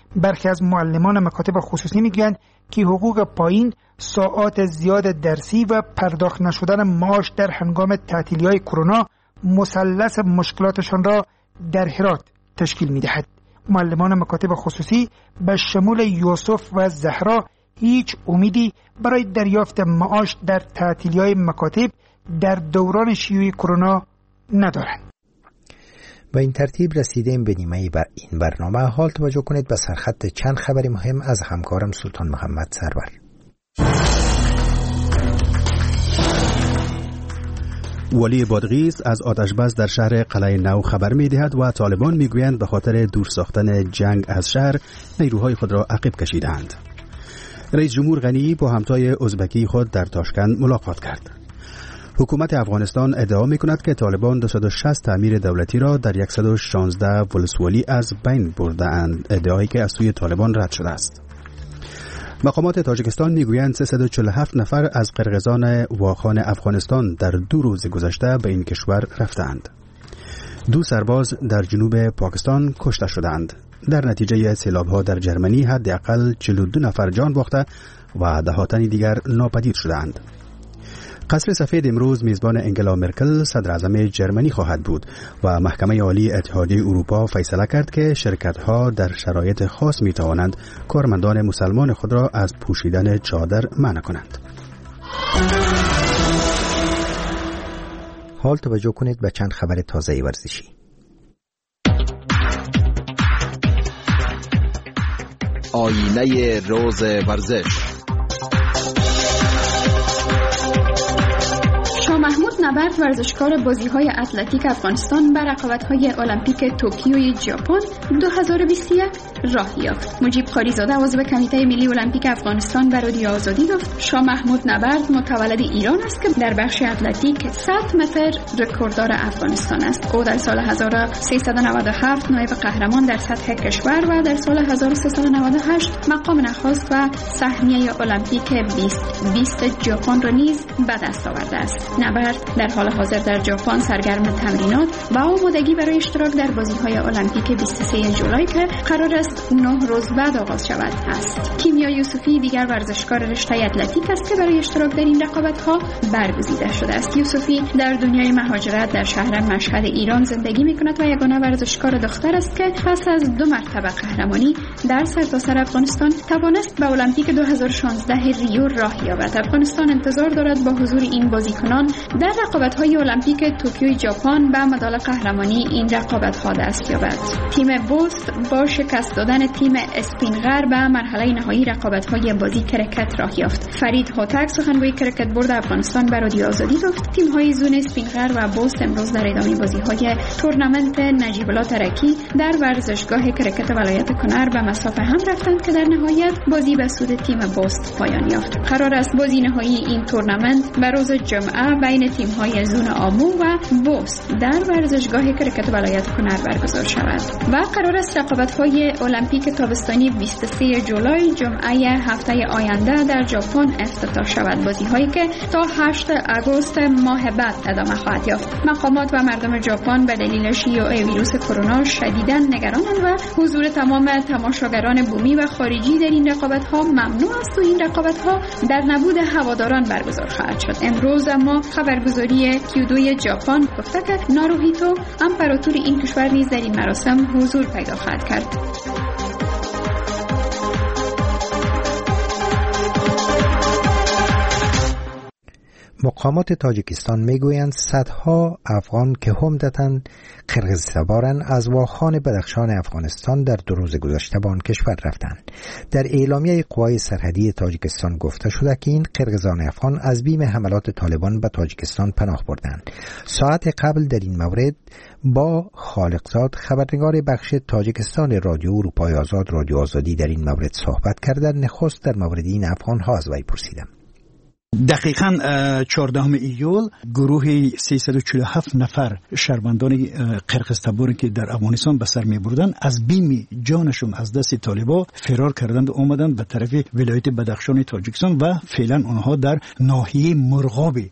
[SPEAKER 22] برخی از معلمان مکاتب خصوصی میگویند که حقوق پایین، ساعات زیاد درسی و پرداخت نشدن معاش در هنگام تعطیلی‌های کرونا مثلث مشکلاتشان را در هرات تشکیل می‌دهد. معلمان مکاتب خصوصی به شمول یوسف و زهرا هیچ امیدی برای دریافت معاش در تعطیلی‌های مکاتب در دوران شیوع کرونا ندارند.
[SPEAKER 1] با این ترتیب رسیدیم به نیمه این برنامه. حال توجه کنید به سرخط چند خبر مهم از همکارم سلطان محمد سرور.
[SPEAKER 4] ولی بادغیس از آتشبس در شهر قلعه نو خبر می‌دهد و طالبان می‌گویند به خاطر دور ساختن جنگ از شهر نیروهای خود را عقب کشیدند. رئیس جمهور غنی با همتای ازبکی خود در تاشکند ملاقات کرد. حکومت افغانستان ادعا می‌کند که طالبان 260 تعمیر دولتی را در 116 ولسوالی از بین برده‌اند، ادعایی که از سوی طالبان رد شده است. مقامات تاجیکستان میگویند 347 نفر از قرقیزان واخان افغانستان در 2 روز گذشته به این کشور رفتند. 2 سرباز در جنوب پاکستان کشته شدند. در نتیجه سیلاب‌ها در جرمنی حداقل 42 نفر جان باخته و ده تن دیگر ناپدید شدند. قصر سفید امروز میزبان انگلا مرکل صدر اعظم جرمنی خواهد بود و محکمه عالی اتحادیه اروپا فیصله کرد که شرکت‌ها در شرایط خاص می‌توانند کارمندان مسلمان خود را از پوشیدن چادر منع کنند.
[SPEAKER 1] حال توجه کنید به چند خبر تازه ورزشی.
[SPEAKER 14] آینه روز ورزش.
[SPEAKER 8] محمود نبرد ورزشکار بازی‌های اتلتیک افغانستان به رقابت‌های المپیک توکیوی ژاپن 2021 راه یافت. مجیب قاریزاده عضو کمیته ملی المپیک افغانستان به رادیو آزادی گفت شاه محمود نبرد متولد ایران است که در بخش اتلتیک 100 متر رکورددار افغانستان است. او در سال 1397 نایب قهرمان در سطح کشور و در سال 1398 مقام نخست و سهمیه المپیک 2020 ژاپن را نیز به دست آورده است. نبرد در حال حاضر در ژاپن سرگرم تمرینات و آمادگی برای اشتراک در بازی‌های المپیک 23 جولای که قرار است 9 روز بعد آغاز شود است. کیمیا یوسفی دیگر ورزشکار رشته اتلتیک است که برای اشتراک در این رقابت‌ها برگزیده شده است. یوسفی در دنیای مهاجرت در شهر مشهد ایران زندگی می‌کند و یگانه ورزشکار دختر است که پس از 2 مرتبه قهرمانی در سرتاسر افغانستان توانست به المپیک 2016 ریو راه یابد. افغانستان انتظار دارد با حضور این بازیکنان در رقابت‌های المپیک توکیو ژاپن به مدال قهرمانی این رقابت‌ها دست یابد. تیم بوست با شکست دادن تیم اسپینغر به مرحله نهایی رقابت‌های بازی کرکت راه یافت. فرید هوتک سخنگوی کرکت برد افغانستان به رادیو آزادی گفت تیم‌های زون اسپینغر و بوست امروز در ادامه بازی‌های تورنمنت نجیب الله ترکی در ورزشگاه کرکت ولایت کنر به مسافه هم رفتند که در نهایت بازی به سود تیم بوست پایان یافت. قرار است بازی نهایی این تورنمنت به روز جمعه بین تیم‌های زون آمو و بوست در ورزشگاه کرکت ولایت کنر برگزار شود و قرار است رقابت‌های المپیک تابستانی 23 جولای جمعه هفته آینده در ژاپن افتتاح شود. بازی‌هایی که تا 8 آگوست ماه بعد ادامه خواهد یافت. مقامات و مردم ژاپن به دلیل شیوع ویروس کرونا شدیداً نگرانند و حضور تمام تماشاگران بومی و خارجی در این رقابت‌ها ممنوع است و این رقابت‌ها در نبود هواداران برگزار خواهد شد. امروز اما خبرگزاری کیودوی ژاپن گفته که ناروهیتو امپراتور این کشور نیز در این مراسم حضور پیدا خواهد کرد.
[SPEAKER 1] مقامات تاجیکستان میگویند صدها افغان که عمدتاً قرقیزتبارند از واخان بدخشان افغانستان در 2 روز گذشته به آن کشور رفتند. در اعلامیه قوای سرحدی تاجیکستان گفته شده که این قرقیزان افغان از بیم حملات طالبان به تاجیکستان پناه بردند. ساعت قبل در این مورد با خالقزاد خبرنگار بخش تاجیکستان رادیو اروپای آزاد رادیو آزادی در این مورد صحبت کرده. نخست در مورد این افغان ها از وی پرسیدم.
[SPEAKER 5] دقیقاً 14 ایول گروه 347 نفر شهروندان قرقیزتبار که در افغانستان به سر می‌بردند از بیم جانشون از دست طالبان فرار کردند و آمدند به طرف ولایت بدخشان تاجیکستان و فعلا آنها در ناحیه مرغاب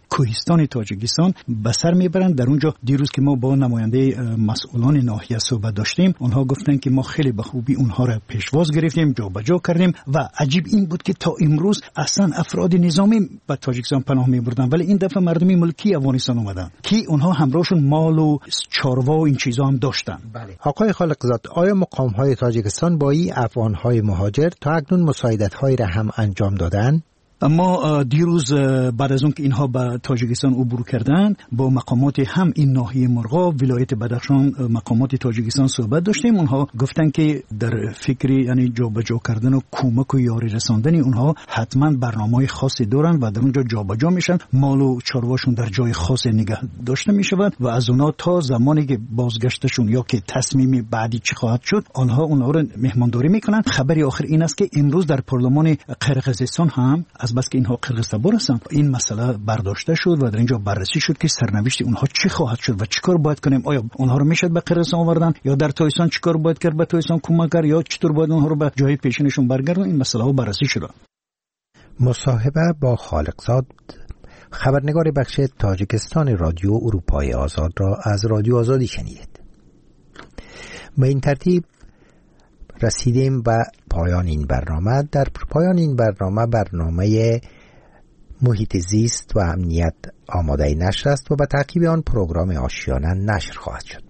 [SPEAKER 5] کوهستان تاجیکستان به سر میبرند. در اونجا دیروز که ما با نماینده مسئولان ناحیه صحبت داشتیم، اونها گفتن که ما خیلی به خوبی اونها را پیشواز گرفتیم، جابجا کردیم و عجیب این بود که تا امروز اصلا افراد نظامی به تاجیکستان پناه میبردن، ولی این دفعه مردمی ملکی افغانستان اومدن که اونها همراهشون مال و چاروا و این چیزا هم داشتن.
[SPEAKER 1] بله. آقای خالقزاد، آیا مقام‌های تاجیکستان با این افغان‌های مهاجر تا اکنون مساعدت‌هایی را هم انجام دادن؟
[SPEAKER 5] اما دیروز بعد از اون که اینها به تاجیکستان عبور کردن، با مقامات هم این ناحیه مرغاب ولایت بدخشان، مقامات تاجیکستان صحبت داشتیم. اونها گفتن که در فکر یعنی جابجا کردن و کمک و یاری رساندن اونها حتما برنامه‌های خاصی دارن و در اونجا جابجا میشن، مال و چارواشون در جای خاص نگه داشته میشود و از اونها تا زمانی که بازگشتشون یا که تصمیم بعدی چی خواهد شد اونها رو مهمانداری میکنن. خبری آخر این است که امروز در پارلمان قرقیزستان هم از بس که اینها قرقیزستان هستند این مسئله برداشته شد و در اینجا بررسی شد که سرنوشت اونها چی خواهد شد و چیکار باید کنیم. آیا اونها رو میشد به قرقیزستان آوردن یا در تایستان چیکار باید کرد، به تایستان کمک کرد یا چطور باید اونها رو به جای پیشینشون برگردون. این مسئله ها بررسی شده.
[SPEAKER 1] مصاحبه با خالقزاد، خبرنگار بخش تاجیکستان رادیو اروپای آزاد را از رادیو آزادی شنیدید. به این ترتیب رسیدیم به پایان این برنامه. در پایان این برنامه محیط زیست و امنیت آماده نشر است و به تعقیب آن پروگرام آشیانه نشر خواهد شد.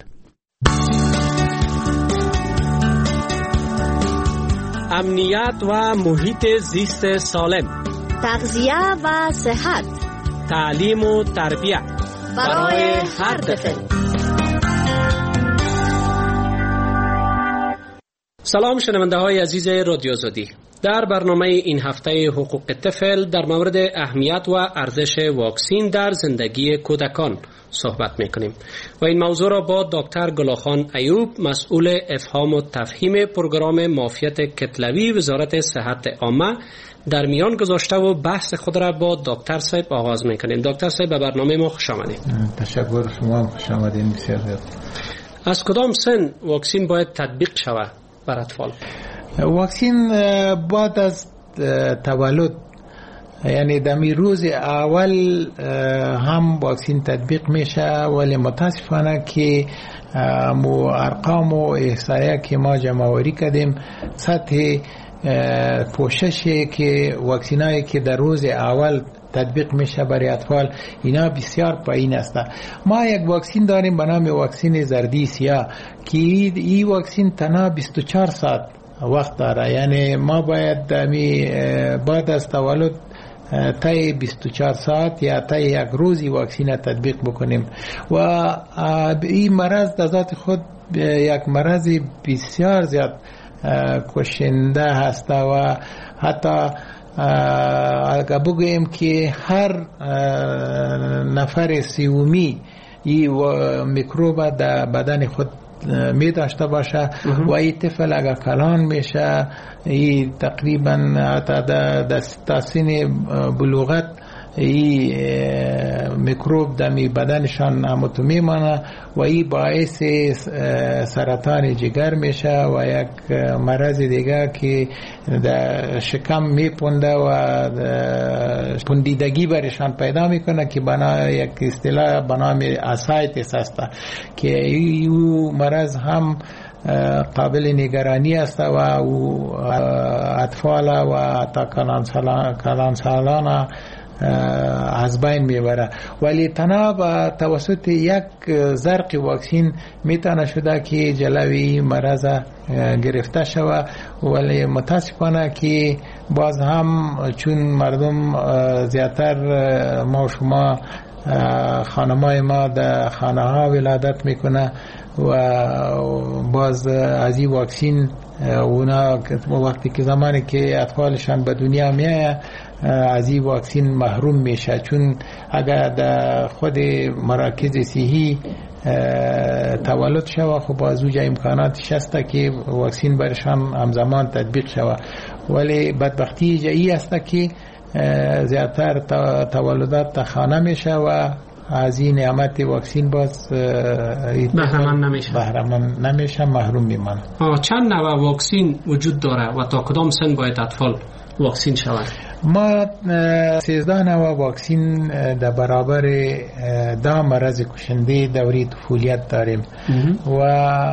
[SPEAKER 2] امنیت و محیط زیست سالم،
[SPEAKER 6] تغذیه و صحت،
[SPEAKER 2] تعلیم و تربیت
[SPEAKER 6] برای هر طفل.
[SPEAKER 2] سلام شنونده های عزیز رادیو آزادی. در برنامه این هفته حقوق طفل در مورد اهمیت و ارزش واکسین در زندگی کودکان صحبت میکنیم و این موضوع را با دکتر گلاخان ایوب، مسئول افهام و تفهیم پروگرام معافیت کتلوی وزارت صحت عامه در میان گذاشته و بحث خود را با دکتر صاحب آغاز میکنیم. دکتر صاحب به برنامه ما خوش آمدید.
[SPEAKER 13] تشکر، شما خوش آمدید. بسیار زیاد.
[SPEAKER 2] از کدام سن واکسین باید تطبیق شود بر اطفال؟
[SPEAKER 13] واکسین بعد از تولد، یعنی دمی روز اول هم واکسین تطبیق میشه، ولی متاسفانه که ارقام و احصایه که ما جمع‌آوری کردیم، سطح پوششی که واکسینایی که در روز اول تطبیق میشه برای اطفال اینا بسیار پایین است. ما یک واکسین داریم به نام واکسین زردی سیاه که این واکسین تنها 24 ساعت وقت داره، یعنی ما باید بعد از تولد طی 24 ساعت یا طی یک روزی واکسین تطبیق بکنیم و این مرض در ذات خود یک مرض بسیار زیاد کشنده هست و حتی اگر بگوییم که هر نفر سیومی این میکروب در بدن خود می داشته باشه و این طفل اگر کلان میشه، این تقریبا تا سن بلوغت این میکروب دمی بدنشان همتو میمانه و این باعث سرطان جگر میشه و یک مرض دیگه که در شکم میپونده و پوندیدگی برشان پیدا میکنه که بنا یک اصطلاح به نام اسایتس است که این مرض هم قابل نگرانی است و اطفال و تا کلان سالان از بین میبره، ولی تنها با توسط یک زرق واکسین میتونه شده که جلوی مرض گرفته شود. ولی متاسفانه که باز هم چون مردم زیادتر ما شما خانمای ما در خانه ها ولادت میکنه و باز از این واکسین اونا وقتی که زمانی که اطفالشان به دنیا میایه از این واکسین محروم میشه، چون اگر در خود مراکز صحی تولد شوه خب باز اوجا امکاناتش هست که واکسین برشان همزمان تطبیق شوه، ولی بدبختی جایی است که زیادتر تولدات خانه میشه و از این نعمت واکسین باز بهره‌مند نمیشه، محروم میمانه.
[SPEAKER 2] چند نوع واکسین وجود داره و تا کدام سن باید اطفال واکسین شوند؟
[SPEAKER 7] ما 13 نوع واکسین در برابر دا مرض کشنده دوره طفولیت داریم و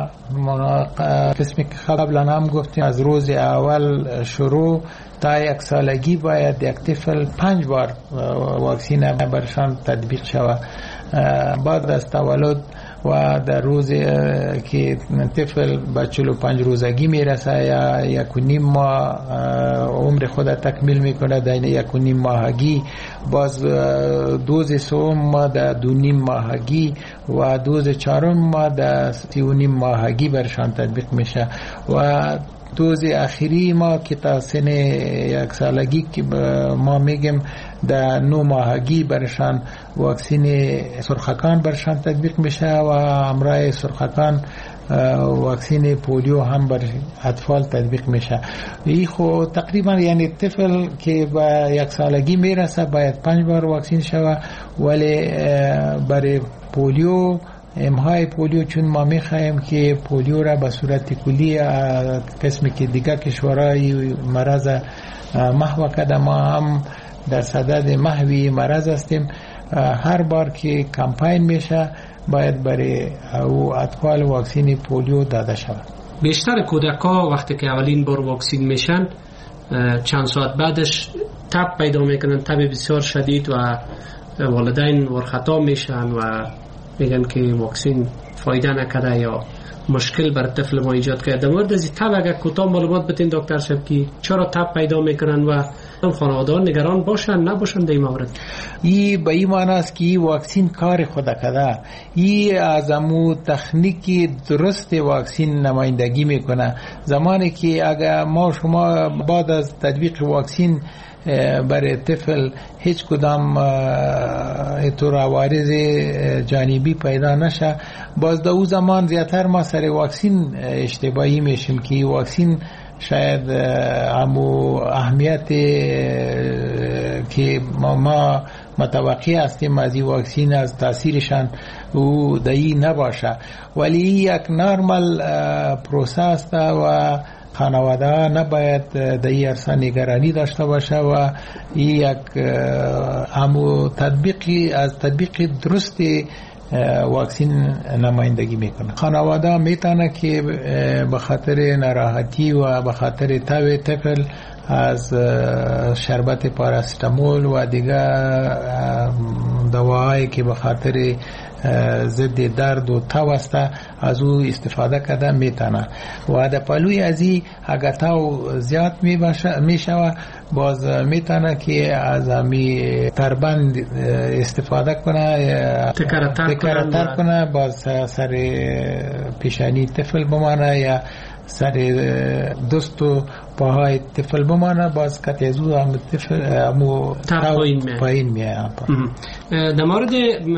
[SPEAKER 7] قسمی که قبلا هم گفتیم از روز اول شروع تا 1 سالگی باید یک طفل 5 بار واکسین برشان تطبیق شود. بعد از تولد و در روز که طفل به 45 روزگی میرسه یا 1.5 ماه عمر خود تکمیل میکنه، در 1.5 ماهگی باز دوز سوم در 2.5 ماهگی و دوز چهارم ما در 3.5 ماهگی برشان تطبیق میشه و دوز اخیری ما که تا سن 1 سالگی که ما میگیم در 9 ماهگی برشان واکسین سرخکان برشان تطبیق میشه و همراه سرخکان واکسین پولیو هم بر اطفال تطبیق میشه. این خو تقریبا یعنی طفل که به 1 سالگی میرسه باید 5 بار واکسین شوه، ولی برای پولیو امهای پولیو چون ما میخواهیم که پولیو را به صورت کلی قسمی که دیگه کشورهای مرض محو کرده، ما هم در صدد محوی مرض هستیم. هر بار که کمپاین میشه باید برای او اطفال واکسین پولیو داده شود.
[SPEAKER 2] بیشتر کودک‌ها وقتی که اولین بار واکسین میشن چند ساعت بعدش تب پیدا میکنن، تب بسیار شدید و والدین ورخطا میشن و میگن که واکسین فایده نکرده یا مشکل بر طفل ما ایجاد کرده. در مورد از تب اگر کوتاه معلومات بدین دکتر صاحب که چرا تب پیدا میکنن و خانواده‌ها نگران باشن نباشن در این مورد؟
[SPEAKER 7] این به این معنی است که این واکسین کار خود کرده، این از امو تکنیک درست واکسین نمایندگی میکنه. زمانی که اگر ما شما بعد از تطبیق واکسین برای طفل هیچ کدام طور عوارض جانبی پیدا نشه، باز در او زمان زیادتر ما سر واکسین اشتباهی میشیم که واکسین شاید همو اهمیت که ما متوقع هستیم از این واکسین از تاثیرشان او دایی نباشه، ولی یک نرمال پروسس و خانواده نباید در این عرصه نگرانی داشته باشه و یک همو تطبیقی از تطبیق درست واکسین نمایندگی میکنه. خانواده میتونه که به خاطر ناراحتی و به خاطر تب طفل از شربت پاراستامول و دیگه دواهایی که به خاطر ضد درد و تب است از او استفاده کرده میتونه و در پلوی از این اگر تب زیاد میشوه باز میتونه که از همی تربند استفاده کنه، تکراتر کنه، باز سر پیشانی طفل بمانه یا سر دست و پاهای طفل بمانه، باز کتی از او هم طفل پایین میه.
[SPEAKER 2] در مورد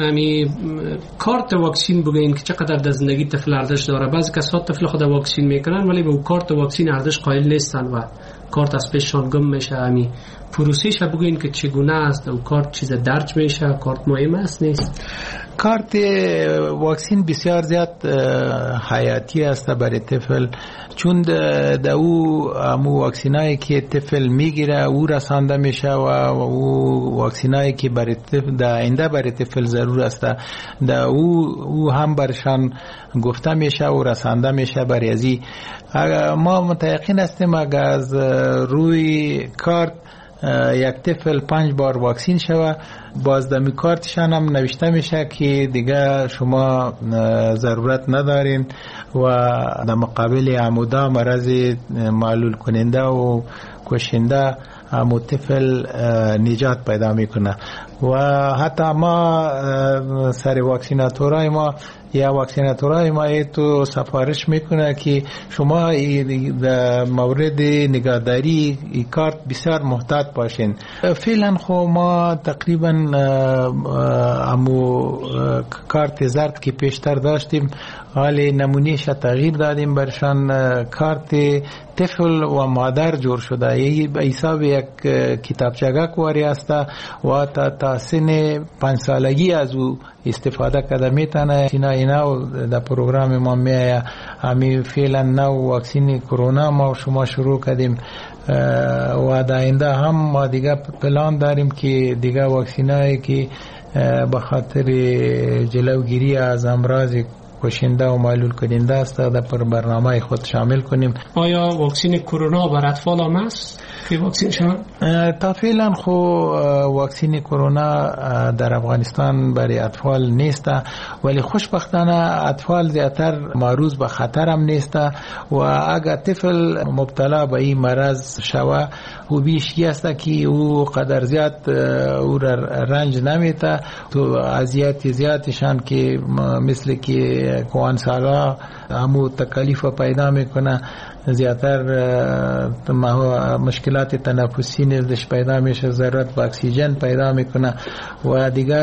[SPEAKER 2] کارت واکسین بگوین که چقدر در زندگی طفل ارزش داره. بعضی کسا طفل خود واکسین میکنن ولی به کارت واکسین ارزش قائل نیستن و کارت از پیششان گم میشه. پروسیش بگوین که چگونه است و کارت چیز درج میشه، کارت مهم است نیست؟
[SPEAKER 7] کارت واکسین بسیار زیاد حیاتی است برای طفل، چون در او واکسینایی که طفل میگیره او رسانده میشه و او واکسینایی که برای طفل در آینده برای طفل ضرور است در او هم برشان گفته میشه و رسانده میشه. برای ازی ما متیقن هستیم اگر از روی کارت یک طفل 5 بار واکسین شوه، باز دمی کارتشان هم نوشته میشه که دیگه شما ضرورت ندارین و در مقابل عمودا مرض معلول کننده و کشنده همو طفل نجات پیدا میکنه. و حتی ما سر واکسیناتورای ما یا واکسیناتورای ما تو سفارش میکنه که شما در مورد نگهداری این کارت بسیار محتاط باشین. فعلا خو ما تقریبا همو کارت زرد که پیشتر داشتیم حالی نمونهش تغییر دادیم برشان کارت طفل و مادر جور شده. یه به حساب یک کتابچه کواری است و تا سن 5 سالگی از او استفاده کرده میتونه. اینا اینا در پروگرام ما میایه. همین فعلا نو واکسین کرونا ما شما شروع کردیم و در آینده هم ما دیگه پلان داریم که دیگه واکسینایی که به خاطر جلوگیری از امراض کشنده و معلول کننده است در برنامه خود شامل کنیم.
[SPEAKER 2] آیا واکسین کرونا بر اطفال هم است؟
[SPEAKER 7] تا فعلا خو واکسین کرونا در افغانستان برای اطفال نیست، ولی خوشبختانه اطفال زیاتر معرض به خطر هم نیست و اگر طفل مبتلا به این مرض شوه او بیشی است که او قدر زیاد او رنج نمیته. تو اذیت زیادشان که مثل که کوان سالا همو تکلیف پیدا میکنه، زیادتر مشکلات تنفسی نزدش پیدا میشه، ضرورت به اکسیژن پیدا میکنه و دیگه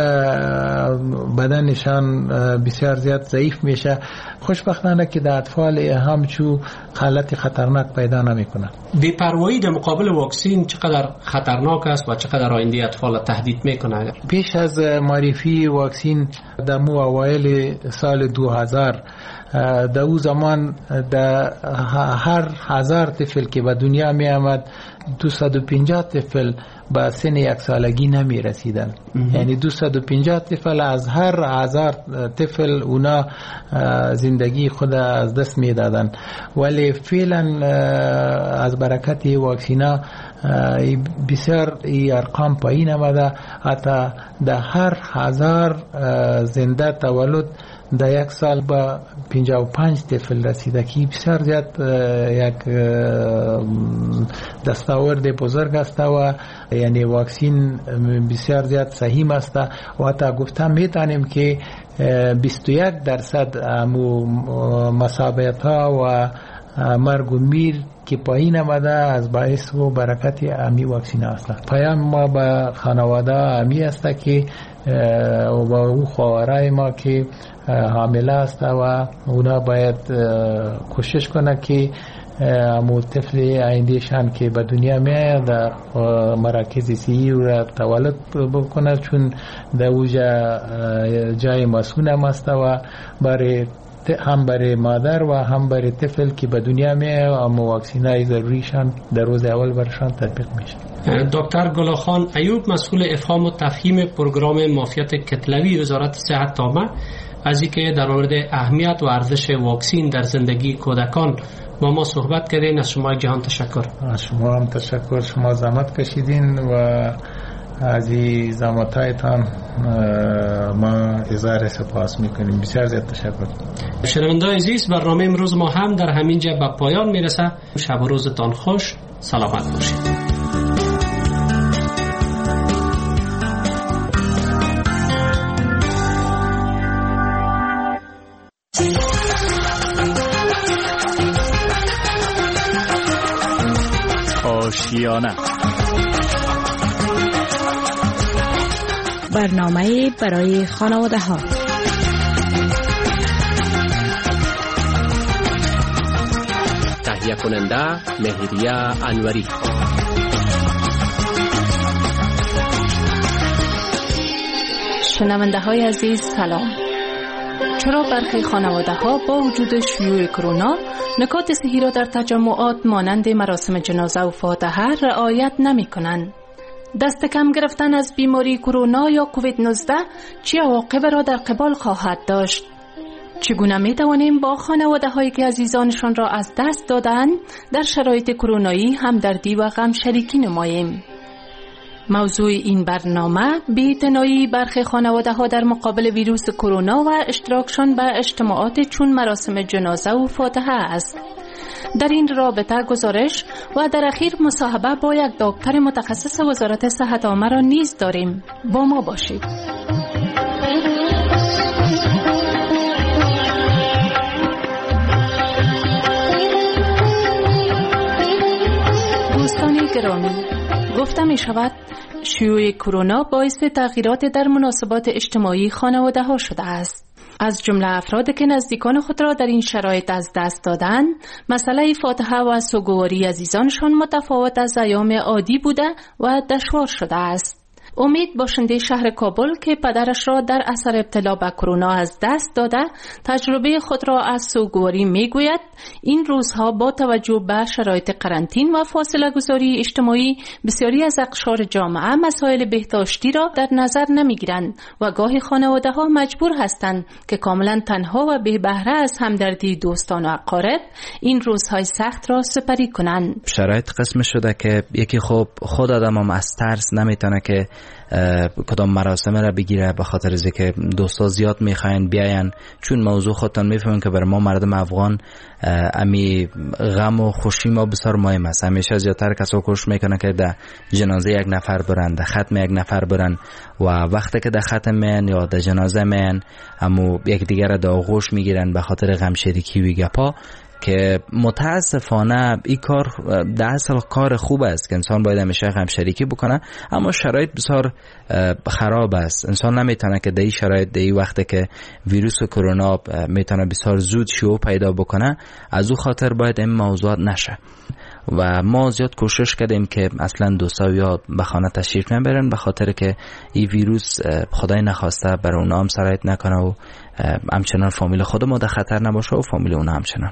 [SPEAKER 7] بدنشان بسیار زیاد ضعیف میشه. خوشبختانه که در اطفال همچو حالت خطرناک پیدا نمیکنه.
[SPEAKER 2] بی‌پروایی در مقابل واکسین چقدر خطرناک است و چقدر آینده اطفال تهدید میکنه؟
[SPEAKER 7] پیش از معرفی واکسین در اوایل سال 2000 در او زمان در هر 1000 طفل که به دنیا می آمد 250 طفل به سن 1 سالگی نمی رسیدن. یعنی 250 طفل از هر 1000 طفل اونا زندگی خود از دست می دادن. ولی فعلا از برکت واکسینا بسیار ارقام پایین آمده، حتی در هر 1000 زنده تولد در 1 سال با 55 طفل رسیده که بسیار زیاد یک دستاورد بزرگ است و یعنی واکسین بسیار زیاد سهیم است و حتی گفتم میتونیم که 21% مصابیت ها و مرگ و میر که پایین آمده از باعث و برکت امی واکسین است. پیام ما به خانواده امی است که و با او خواهرای ما که حامله است و اونا باید کوشش کنه که امو طفل آیندهشان که به دنیا میاد در مراکز صحی و تولد بکنه، چون در اوجا جای مسئول هم است و هم برای مادر و هم برای طفل که به دنیا میاد اما واکسینای ضروریشان در روز اول برشان تطبیق میشه.
[SPEAKER 2] دکتر گلاخان ایوب، مسئول افهام و تفهیم پروگرام معافیت کتلوی وزارت صحت تامه، از اینکه در مورد اهمیت و ارزش واکسین در زندگی کودکان با ما صحبت کردین، از شما جهان تشکر.
[SPEAKER 7] از شما هم تشکر، شما زحمت کشیدین و از این زحمتایتان ما اظهار سپاس میکنیم. بسیار زیاد تشکر.
[SPEAKER 2] شنوندگان عزیز، برنامه امروز ما هم در همین جا به پایان میرسه. شب و روزتان خوش، سلامت باشید.
[SPEAKER 14] آشیانه،
[SPEAKER 20] برنامه برای خانواده ها.
[SPEAKER 2] تهیه کننده مهریه انوری.
[SPEAKER 18] شنونده های عزیز سلام. چرا برخی خانواده ها با وجود شیوع کرونا نکات صحی را در تجمعات مانند مراسم جنازه و فاتحه رعایت نمی کنند؟ دست کم گرفتن از بیماری کرونا یا کووید 19 چه عواقب را در قبال خواهد داشت؟ چگونه می توانیم با خانواده هایی که عزیزانشان را از دست دادند در شرایط کرونایی همدردی و غم شریکی نماییم؟ موضوع این برنامه بی‌اعتنایی برخی خانواده ها در مقابل ویروس کرونا و اشتراکشان به اجتماعات چون مراسم جنازه و فاتحه است. در این رابطه گزارش و در اخیر مصاحبه با یک دکتر متخصص وزارت صحت عامه را نیز داریم. با ما باشید. دوستان گرامی، گفته می شود شیوع کرونا باعث تغییرات در مناسبات اجتماعی خانواده ها شده است. از جمله افرادی که نزدیکان خود را در این شرایط از دست دادند، مسئله فاتحه و سوگواری عزیزانشان متفاوت از ایام عادی بوده و دشوار شده است.
[SPEAKER 9] امید باشنده شهر کابل که پدرش را در اثر ابتلا به کرونا از دست داده تجربه خود را از سوگواری میگوید این روزها با توجه به شرایط قرنطین و فاصله گذاری اجتماعی بسیاری از اقشار جامعه مسائل بهداشتی را در نظر نمیگیرند و گاهی خانواده ها مجبور هستند که کاملا تنها و بی بهره از همدردی دوستان و اقارب این روزهای سخت را سپری کنند.
[SPEAKER 10] شرایط قسم شده که یکی خود آدم هم از ترس نمیتونه که کدام مراسم را بگیره به خاطر از که دوستا زیاد میخواین بیاین، چون موضوع خودتان میفهمین که برای ما مردم افغان امی غم و خوشی ما بسیار مهم است. همیشه زیادتر کسا کوشش میکنه که در جنازه یک نفر برن، در ختم یک نفر برن و وقتی که در ختم میان یا در جنازه میان همو یک دیگر در آغوش میگیرن به خاطر غم شریکی و گپا، که متاسفانه این کار در اصل کار خوب است که انسان باید همیشه غم شریکی بکنه، اما شرایط بسیار خراب است. انسان نمیتونه که در این شرایط، در این وقتی که ویروس کرونا میتونه بسیار زود شیوع پیدا بکنه، از او خاطر باید این موضوعات نشه و ما زیاد کوشش کردیم که اصلا دوستا یا به خانه تشریف نبرن به خاطر که این ویروس خدای نخواسته برای اونا هم سرایت نکنه و همچنان فامیل خود ما در خطر نباشه و فامیل اونا همچنان.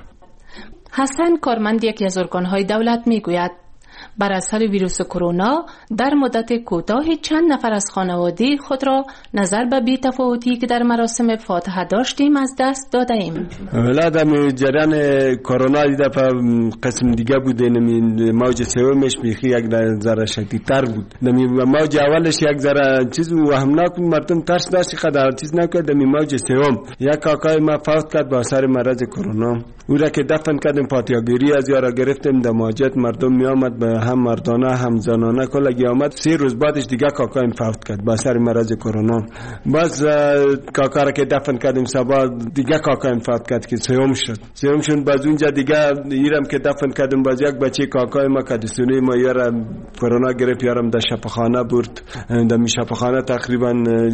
[SPEAKER 9] حسن کارمند یکی از ارگان‌های دولت میگوید بر اثر ویروس کرونا در مدت کوتاهی چند نفر از خانواده خود را نظر به بی‌تفاوتی که در مراسم فاتحه داشتیم از دست داده ایم.
[SPEAKER 11] ولادم جریان کرونا دیده په قسم دیگه بود، نمی موج سومش بیخی یک ذره شدیدتر بود. نمی موج اولش یک ذره چیز وهمناک بود، مردم ترس داشت قدر چیز نکرد. نمی موج سوم یک کاکای ما فوت کرد با اثر مرض کرونا. او را که دفن کردیم فاتحه‌گیری از یارا گرفتیم در ماجد، مردم می آمد به هم مردانه هم زنانه کلگی آمد. 3 روز بعدش دیگه کاکایم فوت کرد با اثر مرض کرونا. باز کاکا را که دفن کردیم صبح دیگه کاکایم فوت کرد که سوم شد. باز اونجا دیگه ایرم که دفن کردیم باز یک بچه کاکای ما که دستونی ما یارا کرونا گرفت، یارم در شفاخانه برد. در شفاخانه تقریبا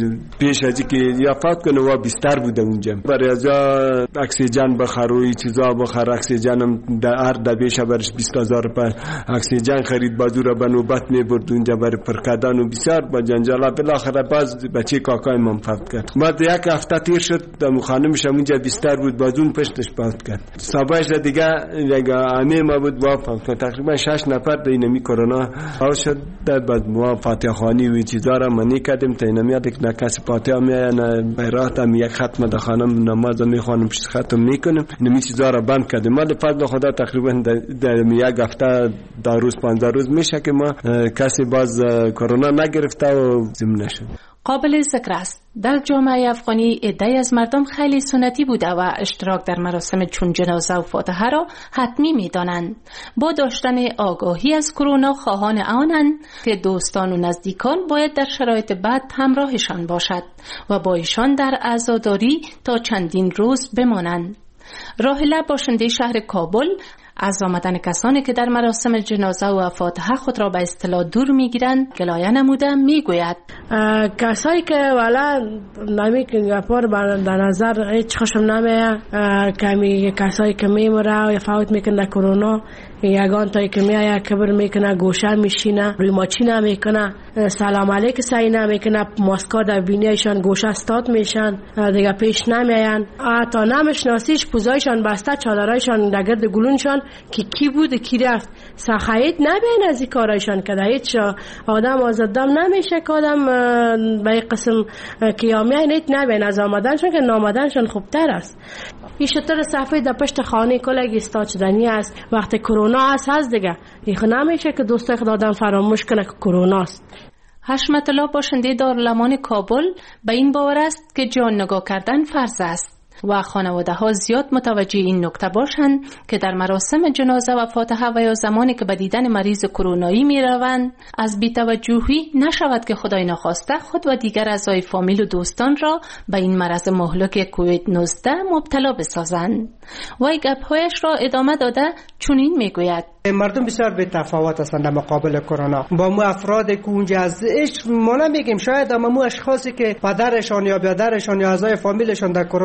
[SPEAKER 11] پیش از اینکه یا فوت کنه و بستر بود اونجا. برای از اکسیژن بخروی چیزا بخر، اکسیژنم در هر دبیشه برش 20000 روپیه اکسیژن خرید، بازو به نوبت میبرد اونجا برای پرکدن و بسیار با جنجال. بالاخره باز بچه کاکای من فوت کرد. بعد یک هفته تیر شد در خانمش اونجا بستر بود، باز اون پشتش فوت کرد. صبحش دیگه یک عمه ما بود با فوت کرد. تقریبا 6 نفر در اینمی کرونا فوت شد. بعد ما فاتحه خوانی و چیزا را منی کردیم تا اینمی یک نکاس فاتحه میان بیرات هم یک ختم در خانم نماز میخوانم پیش ختم میکنم. اینمی چیزا را بند کردیم. ما به فضل خدا تقریبا در یک هفته 10 روز 15 روز میشه که ما کسی باز کرونا نگرفته و زنده نشد.
[SPEAKER 9] قابل ذکر است در جامعه افغانی عده‌ای از مردم خیلی سنتی بوده و اشتراک در مراسم چون جنازه و فاتحه را حتمی می‌دانند. با داشتن آگاهی از کرونا خواهان آنند که دوستان و نزدیکان باید در شرایط بد همراهشان باشد و با ایشان در عزاداری تا چندین روز بمانند. راهله باشنده شهر کابل از آمدن کسانی که در مراسم جنازه و فاتحه خود را به اصطلاح دور میگیرند گلایه نموده میگوید
[SPEAKER 12] کسایی که والا نمیکنه پر در نظر هیچ خوشم نمیاد، کمی کسایی که میموره و فوت میکنه کرونا، یگان تایی که میایه کبر میکنه، گوشه میشینه، روی ماچی نمیکنه، سلام علیک سعی نمیکنه، ماسکا در بینیشان گوشه استاد میشن، دیگه پیش نمیاین، تا نمیشناسیش پوزایشان بسته، چادرایشان در گرد گلونشان که کی بود کی رفت، سخایت نبین از این کارایشان که هیچ آدم آزادم نمیشه که آدم به این قسم کیامیه نیت نبین از آمدنشان که نامدنشان خوبتر است. این شطر صفحه در پشت خانه کلگی استاد شدنی است. وقتی کرونا هست دیگه ایخ نمیشه که دوسته خود آدم فراموش کنه که کرونا است.
[SPEAKER 9] حشمت الله باشنده دارالامان کابل به این باور است که جان نگاه کردن فرض است و خانواده ها زیاد متوجه این نکته باشند که در مراسم جنازه و فاتحه و یا زمانی که به دیدن مریض کرونایی می روند از بی‌توجهی نشود که خدای نخواسته خود و دیگر اعضای فامیل و دوستان را به این مرض مهلک کووید 19 مبتلا بسازند. و گپ‌هایش را ادامه داده چنین میگوید
[SPEAKER 25] مردم بسیار به تفاوت هستند در مقابل کرونا. با مو افرادی که اونجا از ما نمیگیم، شاید اما مو اشخاصی که پدرشان یا برادرشان یا اعضای فامیلشان در کرونا فوت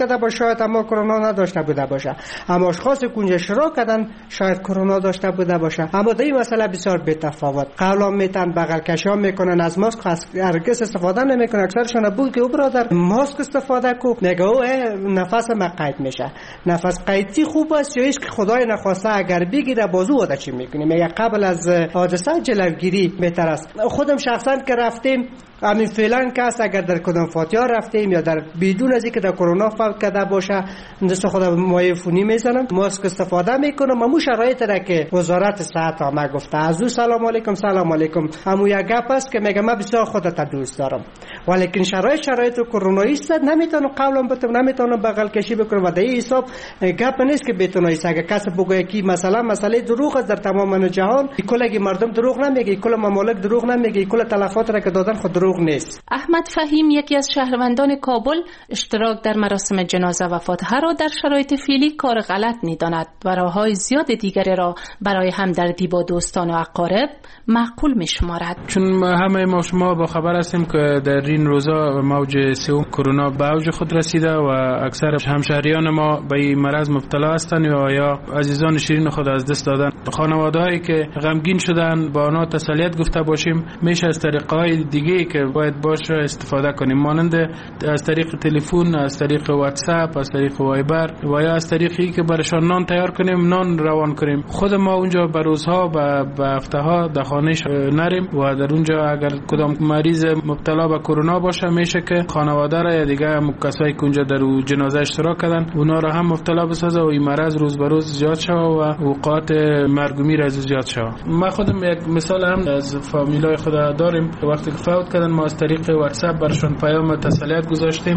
[SPEAKER 25] کرده باشه شاید اما کرونا نداشته بوده باشه، اما اشخاص کنج اشتراک کردن شاید کرونا داشته بوده باشه. اما در این مسئله بسیار بی‌تفاوت. قولا میتن بغل کشا میکنن، از ماسک هرگز استفاده نمیکنن. اکثرشون بود که او برادر ماسک استفاده کو، میگه او نفس ما قید میشه. نفس قیدی خوب است یا که خدای نخواسته اگر بگیره بازو ودا چی میکنیم؟ میگه قبل از حادثه جلوگیری بهتر است. خودم شخصا که رفتیم همین فعلا کس اگر در کدام فاتحه رفتیم یا در بدون از اینکه در کرونا فوت کرده باشه دست خودم مایع فونی میزنم، ماسک استفاده میکنم. همون شرایط را که وزارت صحت ما گفته از او سلام علیکم سلام علیکم، همون یک گپ است که میگم من بسیار خودت دوست دارم، ولیکن شرایط کرونایی است نمیتونم قولم بتونم، نمیتونم بغل کشی بکنم و در این حساب گپ نیست که بتونه ایست. اگر کس بگه کی مثلا مسئله دروغ است در تمام جهان، کل مردم دروغ نمیگه، کل ممالک دروغ نمیگه، کل تلفات را که دادن خود دروغ نیست.
[SPEAKER 9] احمد فهیم یکی از شهروندان کابل اشتراک در مراسم جنازه و فاتحه را در شرایط فعلی کار غلط می‌داند و راه‌های زیاد دیگری را برای همدردی با دوستان و اقارب معقول می‌شمارد.
[SPEAKER 3] چون همه ما شما با خبر هستیم که در این روزا موج سوم کرونا به اوج خود رسیده و اکثر همشهریان ما به این مرض مبتلا هستند یا عزیزان شیرین خود از دست دادن. خانواده‌هایی که غمگین شدن با آنها تسلیت گفته باشیم، میشه از طریق‌های دیگه که باید باشه استفاده کنیم، مانند از طریق تلفن، از طریق واتساپ، از طریق وایبر و یا از طریقی که برشان نان تیار کنیم، نان روان کنیم. خود ما اونجا به روزها به هفته‌ها در خانه‌اش نریم و در اونجا اگر کدام مریض مبتلا به کرونا باشه میشه که خانواده را یا دیگه کسایی که اونجا در جنازه اشتراک کردن اونا را هم مبتلا بسازه و این مرض روز به روز زیاد شوه و اوقات مرگ و میر از زیاد شوه. ما خودم یک مثال هم از فامیلای خود داریم، وقتی که فوت کردن ما از طریق واتساپ برشون پیام تسلیت گذاشتیم،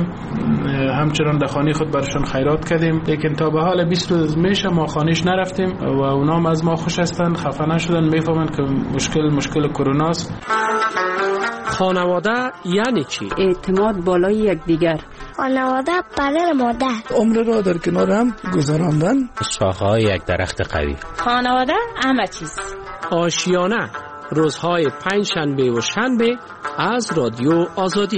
[SPEAKER 3] همچنان در خانه خود برشون خیرات کردیم، لیکن تا به حال 20 روز میشه ما خانهش نرفتیم و اونا هم از ما خوش هستن، خفه نشدن، میفهمن که مشکل کرونا است.
[SPEAKER 2] خانواده یعنی چی؟
[SPEAKER 23] اعتماد بالای یکدیگر.
[SPEAKER 6] خانواده پدر مادر.
[SPEAKER 15] عمر را در کنار هم گذراندن.
[SPEAKER 16] شاخه‌های یک درخت قوی.
[SPEAKER 17] خانواده همه چیز.
[SPEAKER 2] آشیانه روزهای پنجشنبه و شنبه از رادیو آزادی.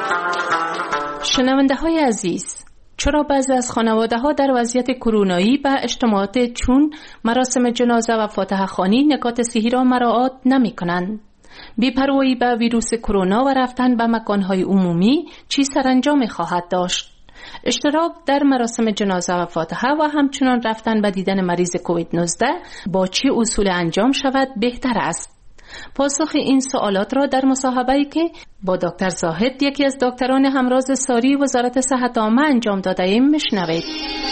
[SPEAKER 9] شنونده های عزیز، چرا بعضی از خانواده ها در وضعیت کرونایی به اجتماعات چون مراسم جنازه و فاتحه خوانی نکات صحی را مراعات نمی کنند؟ بی‌پروایی به ویروس کرونا و رفتن به مکانهای عمومی چی سرانجامی خواهد داشت؟ اشتراک در مراسم جنازه و فاتحه و همچنان رفتن به دیدن مریض کووید 19 با چه اصول انجام شود بهتر است؟ پاسخ این سوالات را در مصاحبه‌ای که با دکتر زاهد یکی از دکتران همراز ساری وزارت صحت عامه انجام داده ایم میشنوید.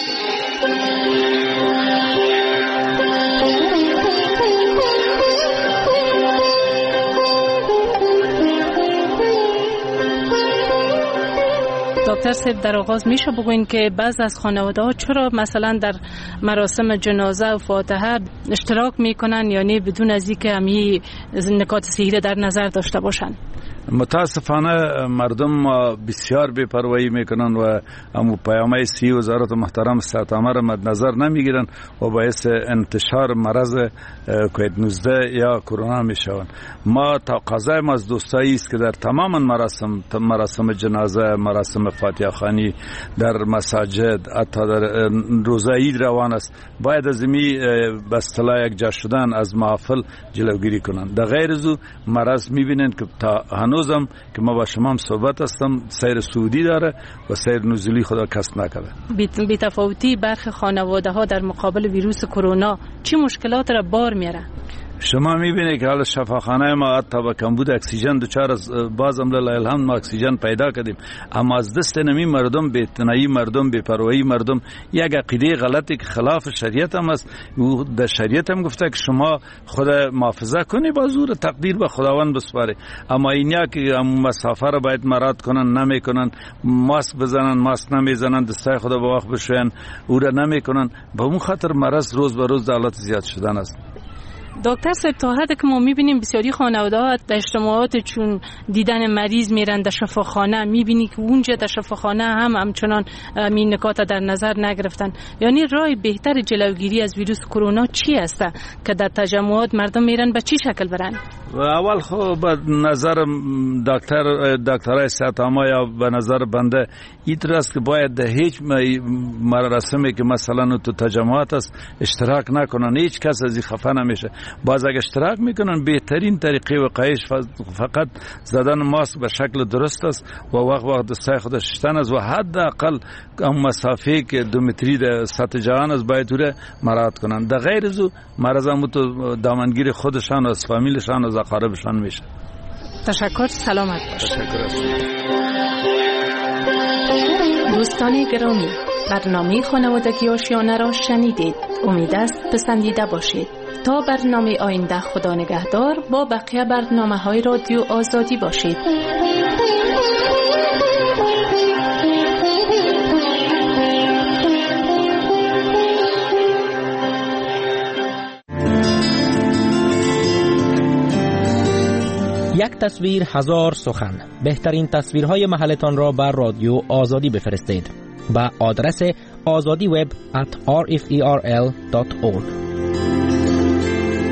[SPEAKER 9] دکتر صاحب، در آغاز میشه بگوین که بعض از خانواده ها چرا مثلا در مراسم جنازه و فاتحه اشتراک میکنن، یعنی بدون از اینکه همین نکات صحی در نظر داشته باشن؟
[SPEAKER 24] متاسفانه مردم بسیار بی‌پروایی میکنن و همو پیامه سی وزارت محترم صحت عامه را مد نظر نمیگیرن و باعث انتشار مرض کووید 19 یا کرونا میشوند. ما تقاضای ما از دوستایی است که در تمام مراسم جنازه، مراسم فاتحه خوانی، در مساجد، حتی در روزه عید روان است، باید از می به اصطلاح یک جا شدن از محافل جلوگیری کنند. در غیر از او مرض میبینند که تا هنوزم که ما با شما هم صحبت هستم سیر سعودی داره و سیر نزولی خدا کسب نکرده.
[SPEAKER 9] بی تفاوتی برخی خانواده ها در مقابل ویروس کرونا چه مشکلات را بار میاره؟
[SPEAKER 24] شما میبینید که حالا شفاخانه ما حتی با کمبود اکسیژن دوچار از بازم لله الحمد ما اکسیژن پیدا کردیم، اما از دست نمی مردم، بی‌اعتنایی مردم، بی‌پروایی مردم، یک عقیده غلطی که خلاف شریعت هم است. او در شریعت هم گفته که شما خود محافظه کنی، با زور تقدیر به خداوند بسپاری، اما اینیا که مسافر را باید مراعات کنن نمیکنن، ماسک بزنن ماسک نمیزنن، دستای خدا به وقت بشوین او را نمیکنن، به اون خاطر مرض روز به روز در حالت زیاد شدن است.
[SPEAKER 9] دکتر صاحب تا حدی که ما میبینیم بسیاری خانواده‌ها در اجتماعات چون دیدن مریض میرن در شفاخانه، میبینی که اونجا در شفاخانه همچنان این نکات در نظر نگرفتن. یعنی راه بهتر جلوگیری از ویروس کرونا چی است که در تجمعات مردم میرن به چی شکل برن؟
[SPEAKER 4] اول خب به نظر دکترای صحت عامه یا به نظر بنده این است که باید در هیچ مراسمی که مثلا تو تجمعات است اشتراک نکنن، هیچ کس از این خفه نمیشه. باز اگه اشتراک میکنن بهترین طریقه وقایش فقط زدن ماسک به شکل درست است و وقت دستای خودش شستن است و حداقل اون مسافه که 2 متری در سطح جهان است باید اون مراعات کنن. در غیر از او مرض هم تو دامنگیر خودشان و از فامیلشان و از اقاربشان میشه.
[SPEAKER 9] تشکر، سلامت باشید.
[SPEAKER 4] تشکر.
[SPEAKER 9] دوستان گرامی، برنامه خانوادگی آشیانه را شنیدید. امید است پسندیده باشید. تا برنامه آینده خدا نگهدار، با بقیه برنامه‌های رادیو آزادی باشید.
[SPEAKER 8] یک تصویر هزار سخن. بهترین تصویرهای محلتان را بر رادیو آزادی بفرستید. با آدرس azadiweb@rferl.org.